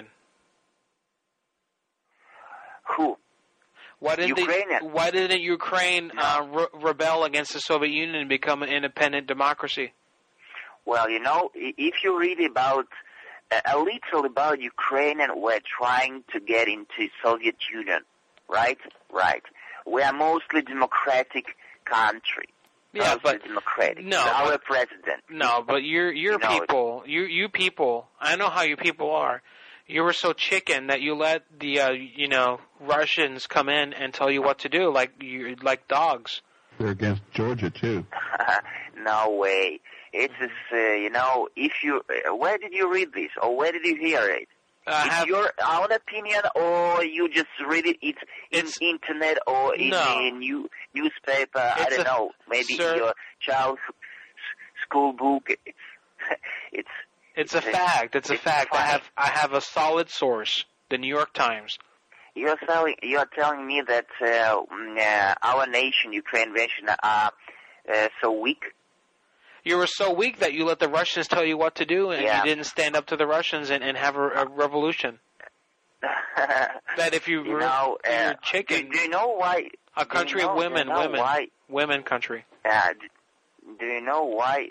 A: Who?
B: Why didn't Ukraine rebel against the Soviet Union and become an independent democracy?
A: Well, you know, if you read about a little about Ukraine, and we're trying to get into Soviet Union, right? Right. We are mostly democratic country.
B: Yeah, but
A: democratic.
B: No,
A: our president.
B: No, but your people, you people. I know how you people are. You were so chicken that you let the Russians come in and tell you what to do, like dogs.
C: They're against Georgia too.
A: No way. It's just, if you, where did you read this, or where did you hear it? It's your own opinion, or you just read it? It's in internet or in a newspaper. I don't know. Maybe in your child's school book.
B: It's a fact. It's a fact. I have a solid source. The New York Times.
A: You are telling me that our nation, Ukraine nation, are so weak.
B: You were so weak that you let the Russians tell you what to do, and you didn't stand up to the Russians and have a revolution. That if you're chicken,
A: do you know why?
B: A country of women country.
A: Do you know why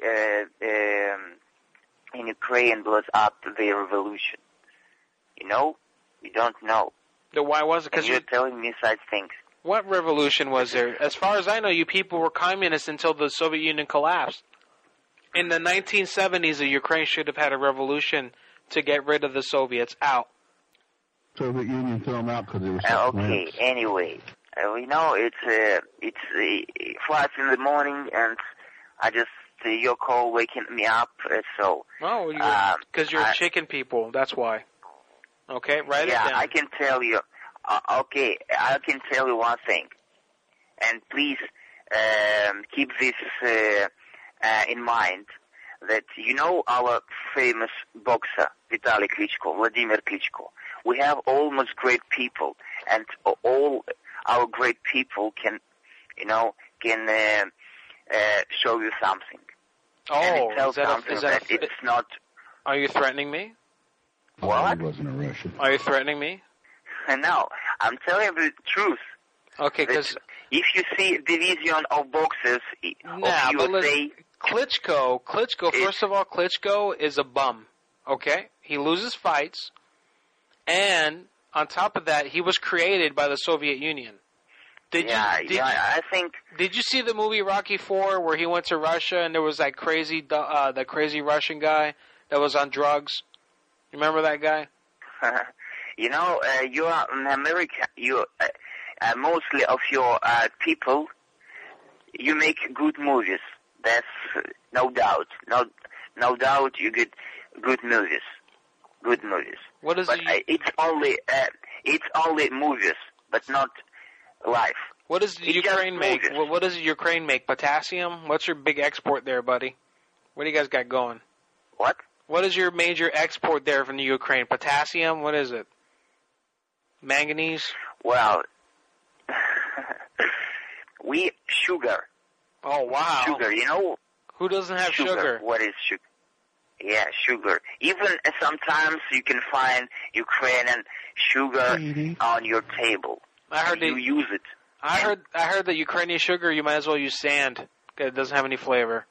A: in Ukraine blows up the revolution? You know? You don't know.
B: Why was it? Because
A: you're telling me such things.
B: What revolution was there? As far as I know, you people were communists until the Soviet Union collapsed. In the 1970s, the Ukraine should have had a revolution to get rid of the Soviets out.
C: Soviet Union threw them out because they were
A: okay, anyway. We know it's 5 in the morning, and I just, your call waking me up, so...
B: Oh, because you're chicken people, that's why. Okay, write it down.
A: I can tell you. Okay, I can tell you one thing. And please keep this in mind, that you know our famous boxer, Vitaly Klitschko, Vladimir Klitschko. We have almost great people, and all our great people can show you something.
B: Oh,
A: it's not...
B: Are you threatening me?
A: What?
C: He wasn't a Russian.
B: Are you threatening me?
A: No, I'm telling you the truth.
B: Okay, because
A: if you see division of boxers of USA...
B: Klitschko, first of all, Klitschko is a bum, okay? He loses fights, and on top of that, he was created by the Soviet Union. I think... Did you see the movie Rocky IV where he went to Russia and there was that crazy Russian guy that was on drugs? You remember that guy?
A: You are in America. Mostly of your people, you make good movies. That's no doubt. No doubt you get good movies. Good movies.
B: What is
A: it's only movies, but not life.
B: What does Ukraine make? What does Ukraine make? Potassium? What's your big export there, buddy? What do you guys got going?
A: What?
B: What is your major export there from the Ukraine? Potassium? What is it? Manganese?
A: Well, sugar.
B: Oh, wow.
A: Sugar,
B: Who doesn't have sugar?
A: What is sugar? Yeah, sugar. Even sometimes you can find Ukrainian sugar on your table.
B: I heard
A: you use it.
B: I heard that Ukrainian sugar, you might as well use sand. It doesn't have any flavor.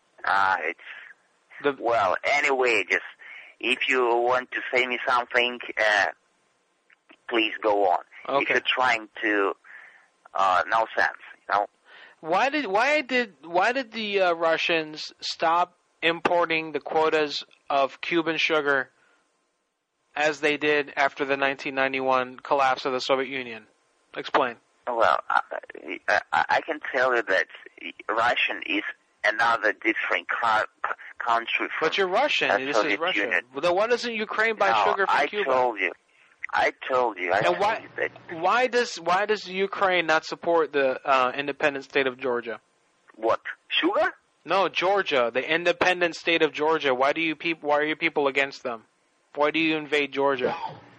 A: Well, anyway, just if you want to say me something, please go on.
B: Okay.
A: If you're trying to, no sense, you know.
B: Why did the Russians stop importing the quotas of Cuban sugar as they did after the 1991 collapse of the Soviet Union? Explain.
A: Well, I can tell you that Russian is another different country.
B: But you're Russian. This is Russia.
A: Union.
B: Well, then why doesn't Ukraine buy sugar from Cuba?
A: I told you.
B: Why does Ukraine not support the independent state of Georgia?
A: What? Sugar?
B: No, Georgia, the independent state of Georgia. Why are you people against them? Why do you invade Georgia?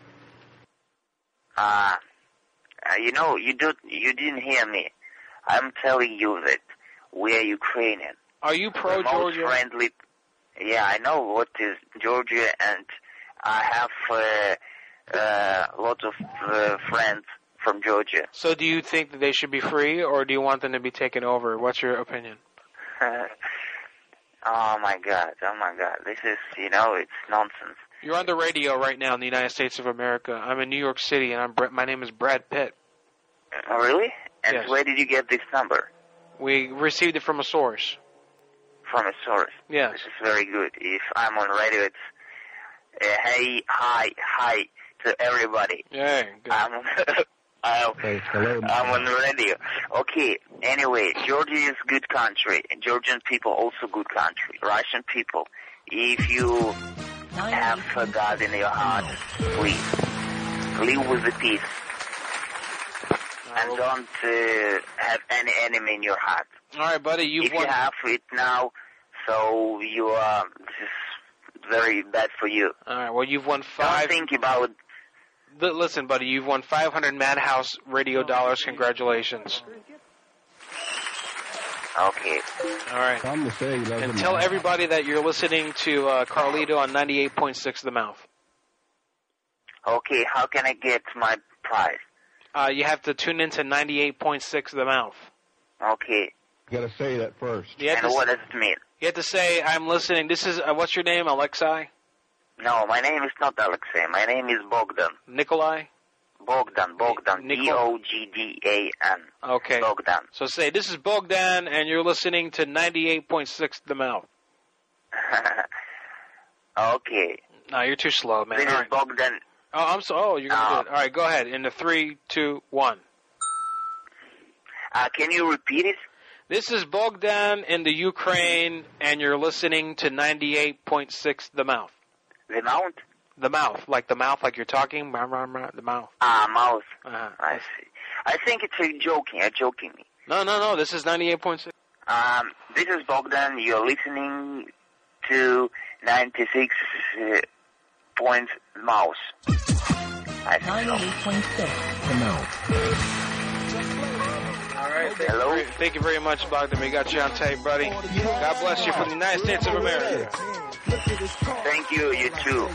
A: You know, you didn't hear me. I'm telling you that we are Ukrainian.
B: Are you pro-Georgia?
A: Most friendly. Yeah, I know what is Georgia, and I have lots of friends from Georgia.
B: So do you think that they should be free, or do you want them to be taken over? What's your opinion?
A: Oh my God. This is, it's nonsense.
B: You're on the radio right now in the United States of America. I'm in New York City, and my name is Brad Pitt.
A: Oh, really? And
B: yes.
A: Where did you get this number?
B: We received it from a source.
A: From a source?
B: Yes.
A: This is very good. If I'm on radio, it's hey, hi to everybody.
B: Yeah, good.
A: I'm on the radio. Okay, anyway, Georgia is good country. Georgian people also good country. Russian people, if you have God in your heart, please, live with the peace. And don't have any enemy in your heart.
B: All right, buddy,
A: if you have it now, so you are, this is very bad for you.
B: All right, well, you've won 5.
A: Don't think about...
B: Listen, buddy, you've won 500 Madhouse radio dollars. Congratulations.
A: Okay.
B: All right. And tell everybody that you're listening to Carlito on 98.6 The Mouth.
A: Okay, how can I get my prize?
B: You have to tune into 98.6 The Mouth.
A: Okay.
C: You got to say that first.
A: And what does it mean?
B: You have to say, I'm listening. This is, what's your name, Alexei?
A: No, my name is not Alexei. My name is Bogdan.
B: Nikolai?
A: Bogdan. B-O-G-D-A-N.
B: Okay.
A: Bogdan.
B: So say, this is Bogdan, and you're listening to 98.6 The Mouth.
A: Okay.
B: No, you're too slow, man.
A: This is Bogdan.
B: Oh, you're going to do it. All right, go ahead. In the 3, 2, 1.
A: Can you repeat it?
B: This is Bogdan in the Ukraine, and you're listening to 98.6 The Mouth.
A: The Mouth?
B: The Mouth, like you're talking, the mouth.
A: Mouth.
B: Uh-huh.
A: I see. I think it's joking me.
B: No, this is 98.6.
A: This is Bogdan. You're listening to 96 points Mouse. I think
R: 98.6 The Mouth.
B: All right.
A: Hello?
B: Thank you very much, Bogdan. We got you on tape, buddy. God bless you from the United States of America.
A: Thank you. You too.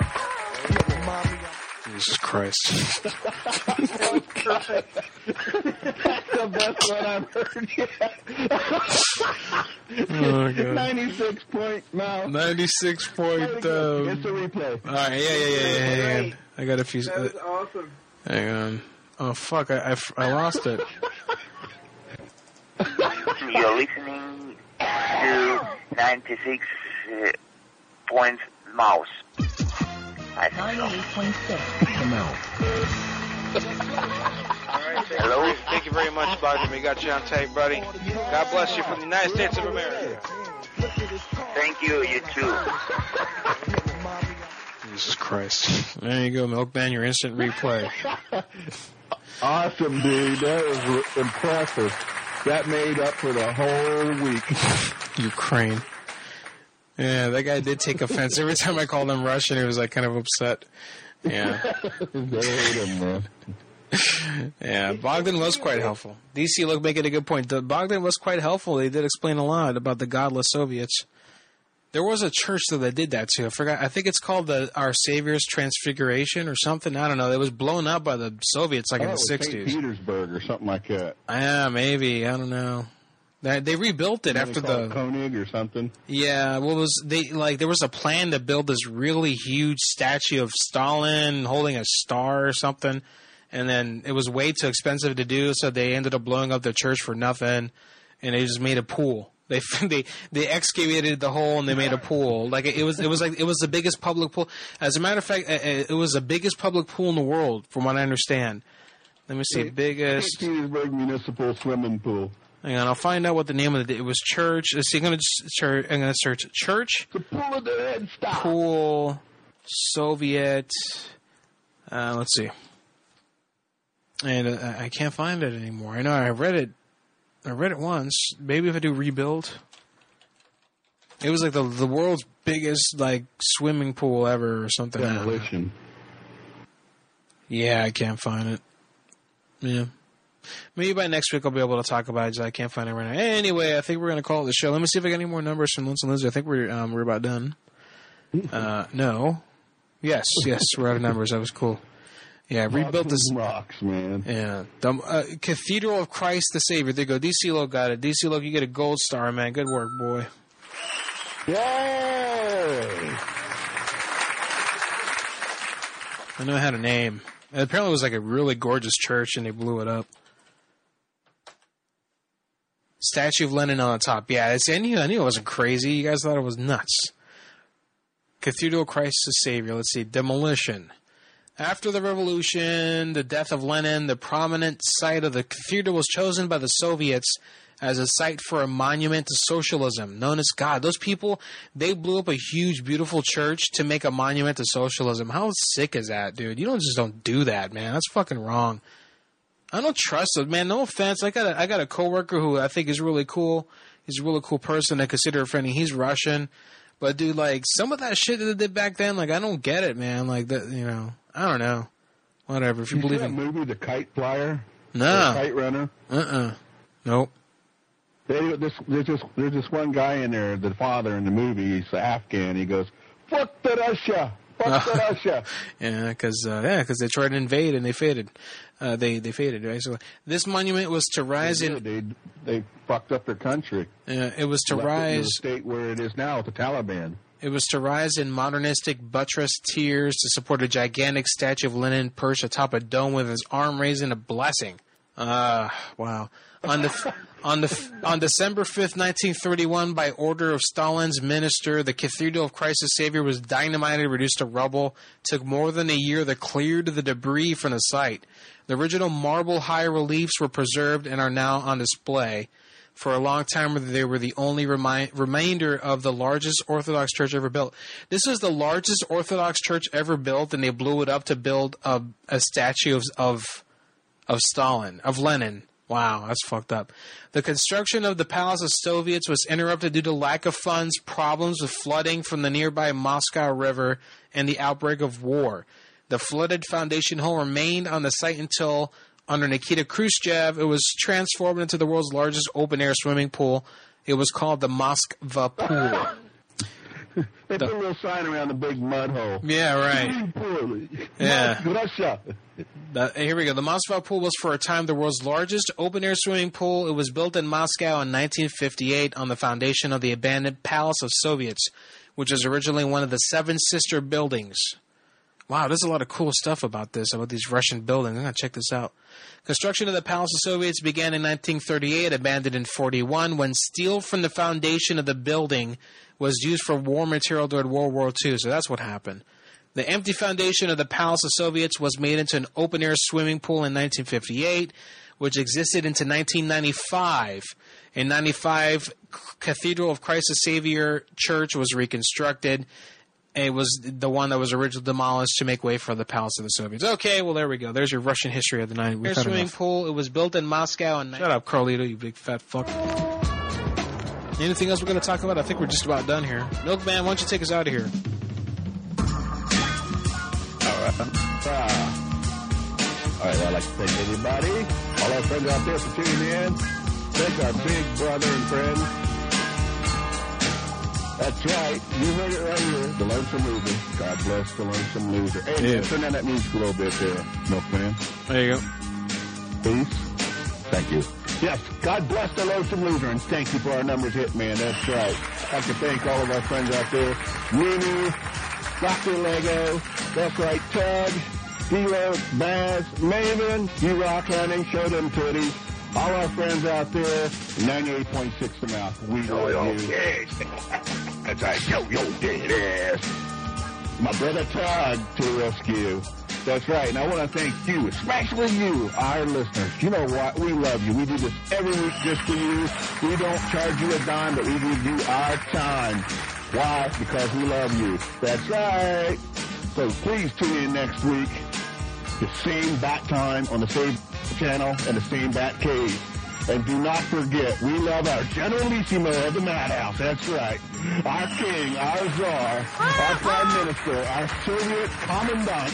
E: Jesus Christ.
C: That's the best one I've heard yet.
E: Oh, God.
C: 96 point Mouth.
E: 96 point.
C: It's a replay.
E: All right, yeah. Hang on. I got a few.
F: That was awesome.
E: Hang on. Oh fuck! I lost it.
A: You're listening to 96 points Mouse.
R: 98.6 The Mouth.
A: Hello?
B: Thank you very much, Bogdan. We got you on tape, buddy. God bless you from the United States of America.
A: Thank you. You too.
E: Jesus Christ. There you go, Milkman, your instant replay.
C: Awesome, dude. That was impressive. That made up for the whole week.
E: Ukraine. Yeah, that guy did take offense. Every time I called him Russian, he was like kind of upset. Yeah.
C: They hate him, man.
E: Yeah, Bogdan was quite helpful. DC, making a good point. Bogdan was quite helpful. They did explain a lot about the godless Soviets. There was a church that did that too. I forgot. I think it's called the Our Savior's Transfiguration or something. I don't know. It was blown up by the Soviets like in the 60s.
C: St. Petersburg or something like that.
E: Yeah, maybe. I don't know. They rebuilt it after the
C: Koenig or something.
E: Yeah, there was a plan to build this really huge statue of Stalin holding a star or something, and then it was way too expensive to do, so they ended up blowing up the church for nothing, and they just made a pool. They excavated the hole and they made a pool. Like it was the biggest public pool. As a matter of fact, it was the biggest public pool in the world, from what I understand. Let me see, biggest
C: St. Petersburg Municipal Swimming Pool.
E: Hang on, I'll find out what the name of it was. Church. Let's see, I'm gonna search church.
C: The pool of the head. Stop.
E: Pool Soviet. Let's see. And I can't find it anymore. I know I read it. I read it once. Maybe if I do rebuild. It was like the world's biggest like swimming pool ever or something.
C: Demolition.
E: Yeah, I can't find it. Yeah. Maybe by next week I'll be able to talk about it. Just I can't find it right now. Anyway, I think we're going to call it the show. Let me see if I got any more numbers from Lindsay and Lizzie. I think we're about done. No. Yes, we're out of numbers. That was cool. Yeah, rebuilt this.
C: Rocks, man.
E: Yeah. The Cathedral of Christ the Savior. There you go. DC Loc got it. DC Loc, you get a gold star, man. Good work, boy.
C: Yay!
E: I know I had a name. Apparently it was like a really gorgeous church and they blew it up. Statue of Lenin on the top. Yeah, I knew it wasn't crazy. You guys thought it was nuts. Cathedral of Christ the Savior. Let's see. Demolition. After the revolution, the death of Lenin, the prominent site of the cathedral was chosen by the Soviets as a site for a monument to socialism, known as God. Those people, they blew up a huge, beautiful church to make a monument to socialism. How sick is that, dude? You don't do that, man. That's fucking wrong. I don't trust it, man. No offense. I got a coworker who I think is really cool. He's a really cool person. I consider a friend. He's Russian. But, dude, like, some of that shit that they did back then, like, I don't get it, man. Like, that, I don't know. Whatever. If you believe in
C: that movie, The Kite Flyer?
E: No.
C: The Kite Runner?
E: Nope.
C: There's this one guy in there, the father in the movie, he's Afghan. He goes, "Fuck the Russia! Fuck the Russia!"
E: Yeah, because they tried to invade and they faded. They faded, right? So this monument was to rise in.
C: They fucked up their country.
E: It was to rise.
C: The state where it is now, with the Taliban.
E: It was to rise in modernistic buttressed tiers to support a gigantic statue of Lenin perched atop a dome with his arm raised in a blessing. Wow. On December 5th, 1931, by order of Stalin's minister, the Cathedral of Christ the Savior was dynamited, reduced to rubble. It took more than a year to clear the debris from the site. The original marble high reliefs were preserved and are now on display. For a long time, they were the only remainder of the largest Orthodox church ever built. This was the largest Orthodox church ever built, and they blew it up to build a statue of Stalin, of Lenin. Wow, that's fucked up. The construction of the Palace of Soviets was interrupted due to lack of funds, problems with flooding from the nearby Moscow River, and the outbreak of war. The flooded foundation hole remained on the site until, under Nikita Khrushchev, it was transformed into the world's largest open-air swimming pool. It was called the Moskva Pool.
C: They put a little sign around the big mud hole.
E: Yeah, right. Yeah.
C: Russia.
E: Here we go. The Moskva Pool was for a time the world's largest open-air swimming pool. It was built in Moscow in 1958 on the foundation of the abandoned Palace of Soviets, which was originally one of the 7 sister buildings. Wow, there's a lot of cool stuff about these Russian buildings. I'm going to check this out. Construction of the Palace of Soviets began in 1938, abandoned in 1941, when steel from the foundation of the building was used for war material during World War II. So that's what happened. The empty foundation of the Palace of Soviets was made into an open-air swimming pool in 1958, which existed into 1995. In 1995, Cathedral of Christ the Savior Church was reconstructed. It was the one that was originally demolished to make way for the Palace of the Soviets. Okay, well, there we go. There's your Russian history of the 90s. Swimming pool. It was built in Moscow. Shut up, Carlito, you big fat fuck. Anything else we're going to talk about? I think we're just about done here. Milkman, why don't you take us out of here?
C: All right, well, I'd like to thank everybody, all our friends out there for tuning in. Thank our big brother and friend, That's right. You heard it right here. The Lonesome Loser. God bless the Lonesome Loser. Hey,
E: Yeah.
C: turn down that music a little bit there, Milkman.
E: There you go.
C: Please. Thank you. Yes, God bless the Lonesome Loser, and thank you for our numbers hit, man. That's right. I'd like to thank all of our friends out there. Mimi, Dr. Lego, that's right, Tug, D-Lo, Baz, Maven, You-Rock, Hunting, Show Them Titties. All our friends out there, 98.6 The Mouth. We love you. That's right. Yo, dead ass. My brother Todd to the rescue. That's right. And I want to thank you, especially you, our listeners. You know what? We love you. We do this every week just for you. We don't charge you a dime, but we give you our time. Why? Because we love you. That's right. So please tune in next week. The same bat time on the same channel and the same bat cave. And do not forget, we love our Generalissimo of the Madhouse. That's right. Our king, our czar, our prime minister, our Soviet commandant,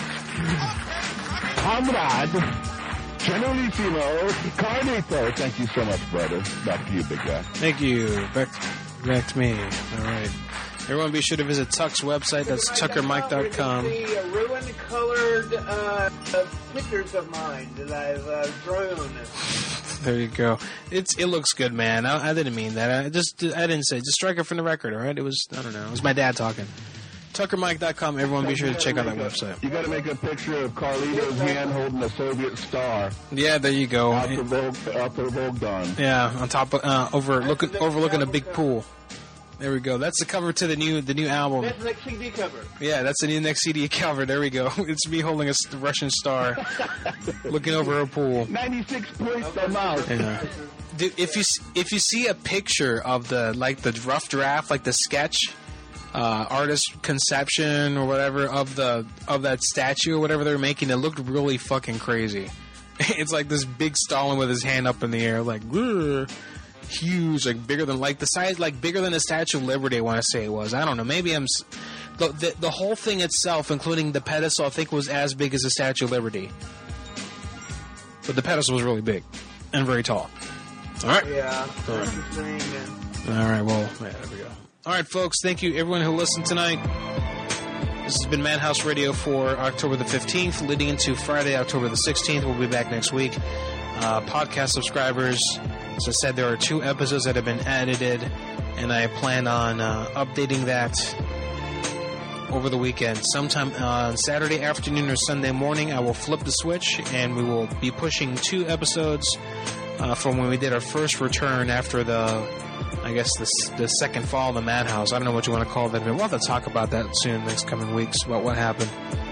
C: comrade, Generalissimo, Carnito. Thank you so much, brother. Back to you, big guy.
E: Thank you. Back to me. All right. Everyone be sure to visit Tuck's website. That's tuckermike.com.
F: The ruin-colored pictures of mine that I've drawn.
E: There you go. It looks good, man. I didn't mean that. I didn't say. Just strike it from the record, all right? It was, I don't know. It was my dad talking. TuckerMike.com. Everyone be sure to check out that website.
C: You got to make a picture of Carlito's hand holding a Soviet star.
E: Yeah, there you go.
C: Out the Bogdan.
E: Yeah, on top of overlooking a big pool. There we go. That's the cover to the new album.
F: That's the next CD cover.
E: Yeah, that's the new next CD cover. There we go. It's me holding a Russian star, looking over a pool.
C: 96 points I'm out.
E: Yeah. Dude, if you see a picture of the rough draft, like the sketch, artist conception or whatever of that statue or whatever they're making, it looked really fucking crazy. It's like this big Stalin with his hand up in the air, like. Grr. Huge, like bigger than the size, like bigger than the Statue of Liberty. I want to say it was. I don't know. Maybe the whole thing itself, including the pedestal, I think was as big as the Statue of Liberty. But the pedestal was really big and very tall. All right.
F: Yeah.
E: All right. Well, yeah, there we go. All right, folks. Thank you, everyone who listened tonight. This has been Madhouse Radio for October the 15th, leading into Friday, October the 16th. We'll be back next week. Podcast subscribers. As I said, there are 2 episodes that have been edited, and I plan on updating that over the weekend. Sometime on Saturday afternoon or Sunday morning, I will flip the switch, and we will be pushing 2 episodes from when we did our first return after the second fall of the Madhouse. I don't know what you want to call that, but we'll have to talk about that soon, next coming weeks, about what happened.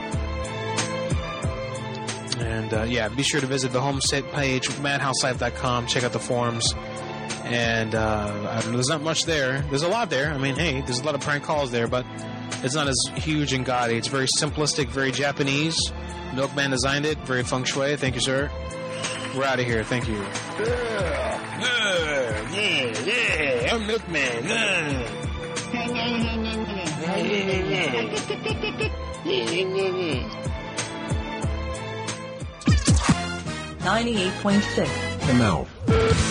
E: And, be sure to visit the home site page, madhouselife.com. Check out the forums. And, I don't know, there's not much there. There's a lot there. I mean, hey, there's a lot of prank calls there, but it's not as huge and gaudy. It's very simplistic, very Japanese. Milkman designed it. Very feng shui. Thank you, sir. We're out of here. Thank you. Yeah. I'm Milkman.
R: 98.6 The Mouth.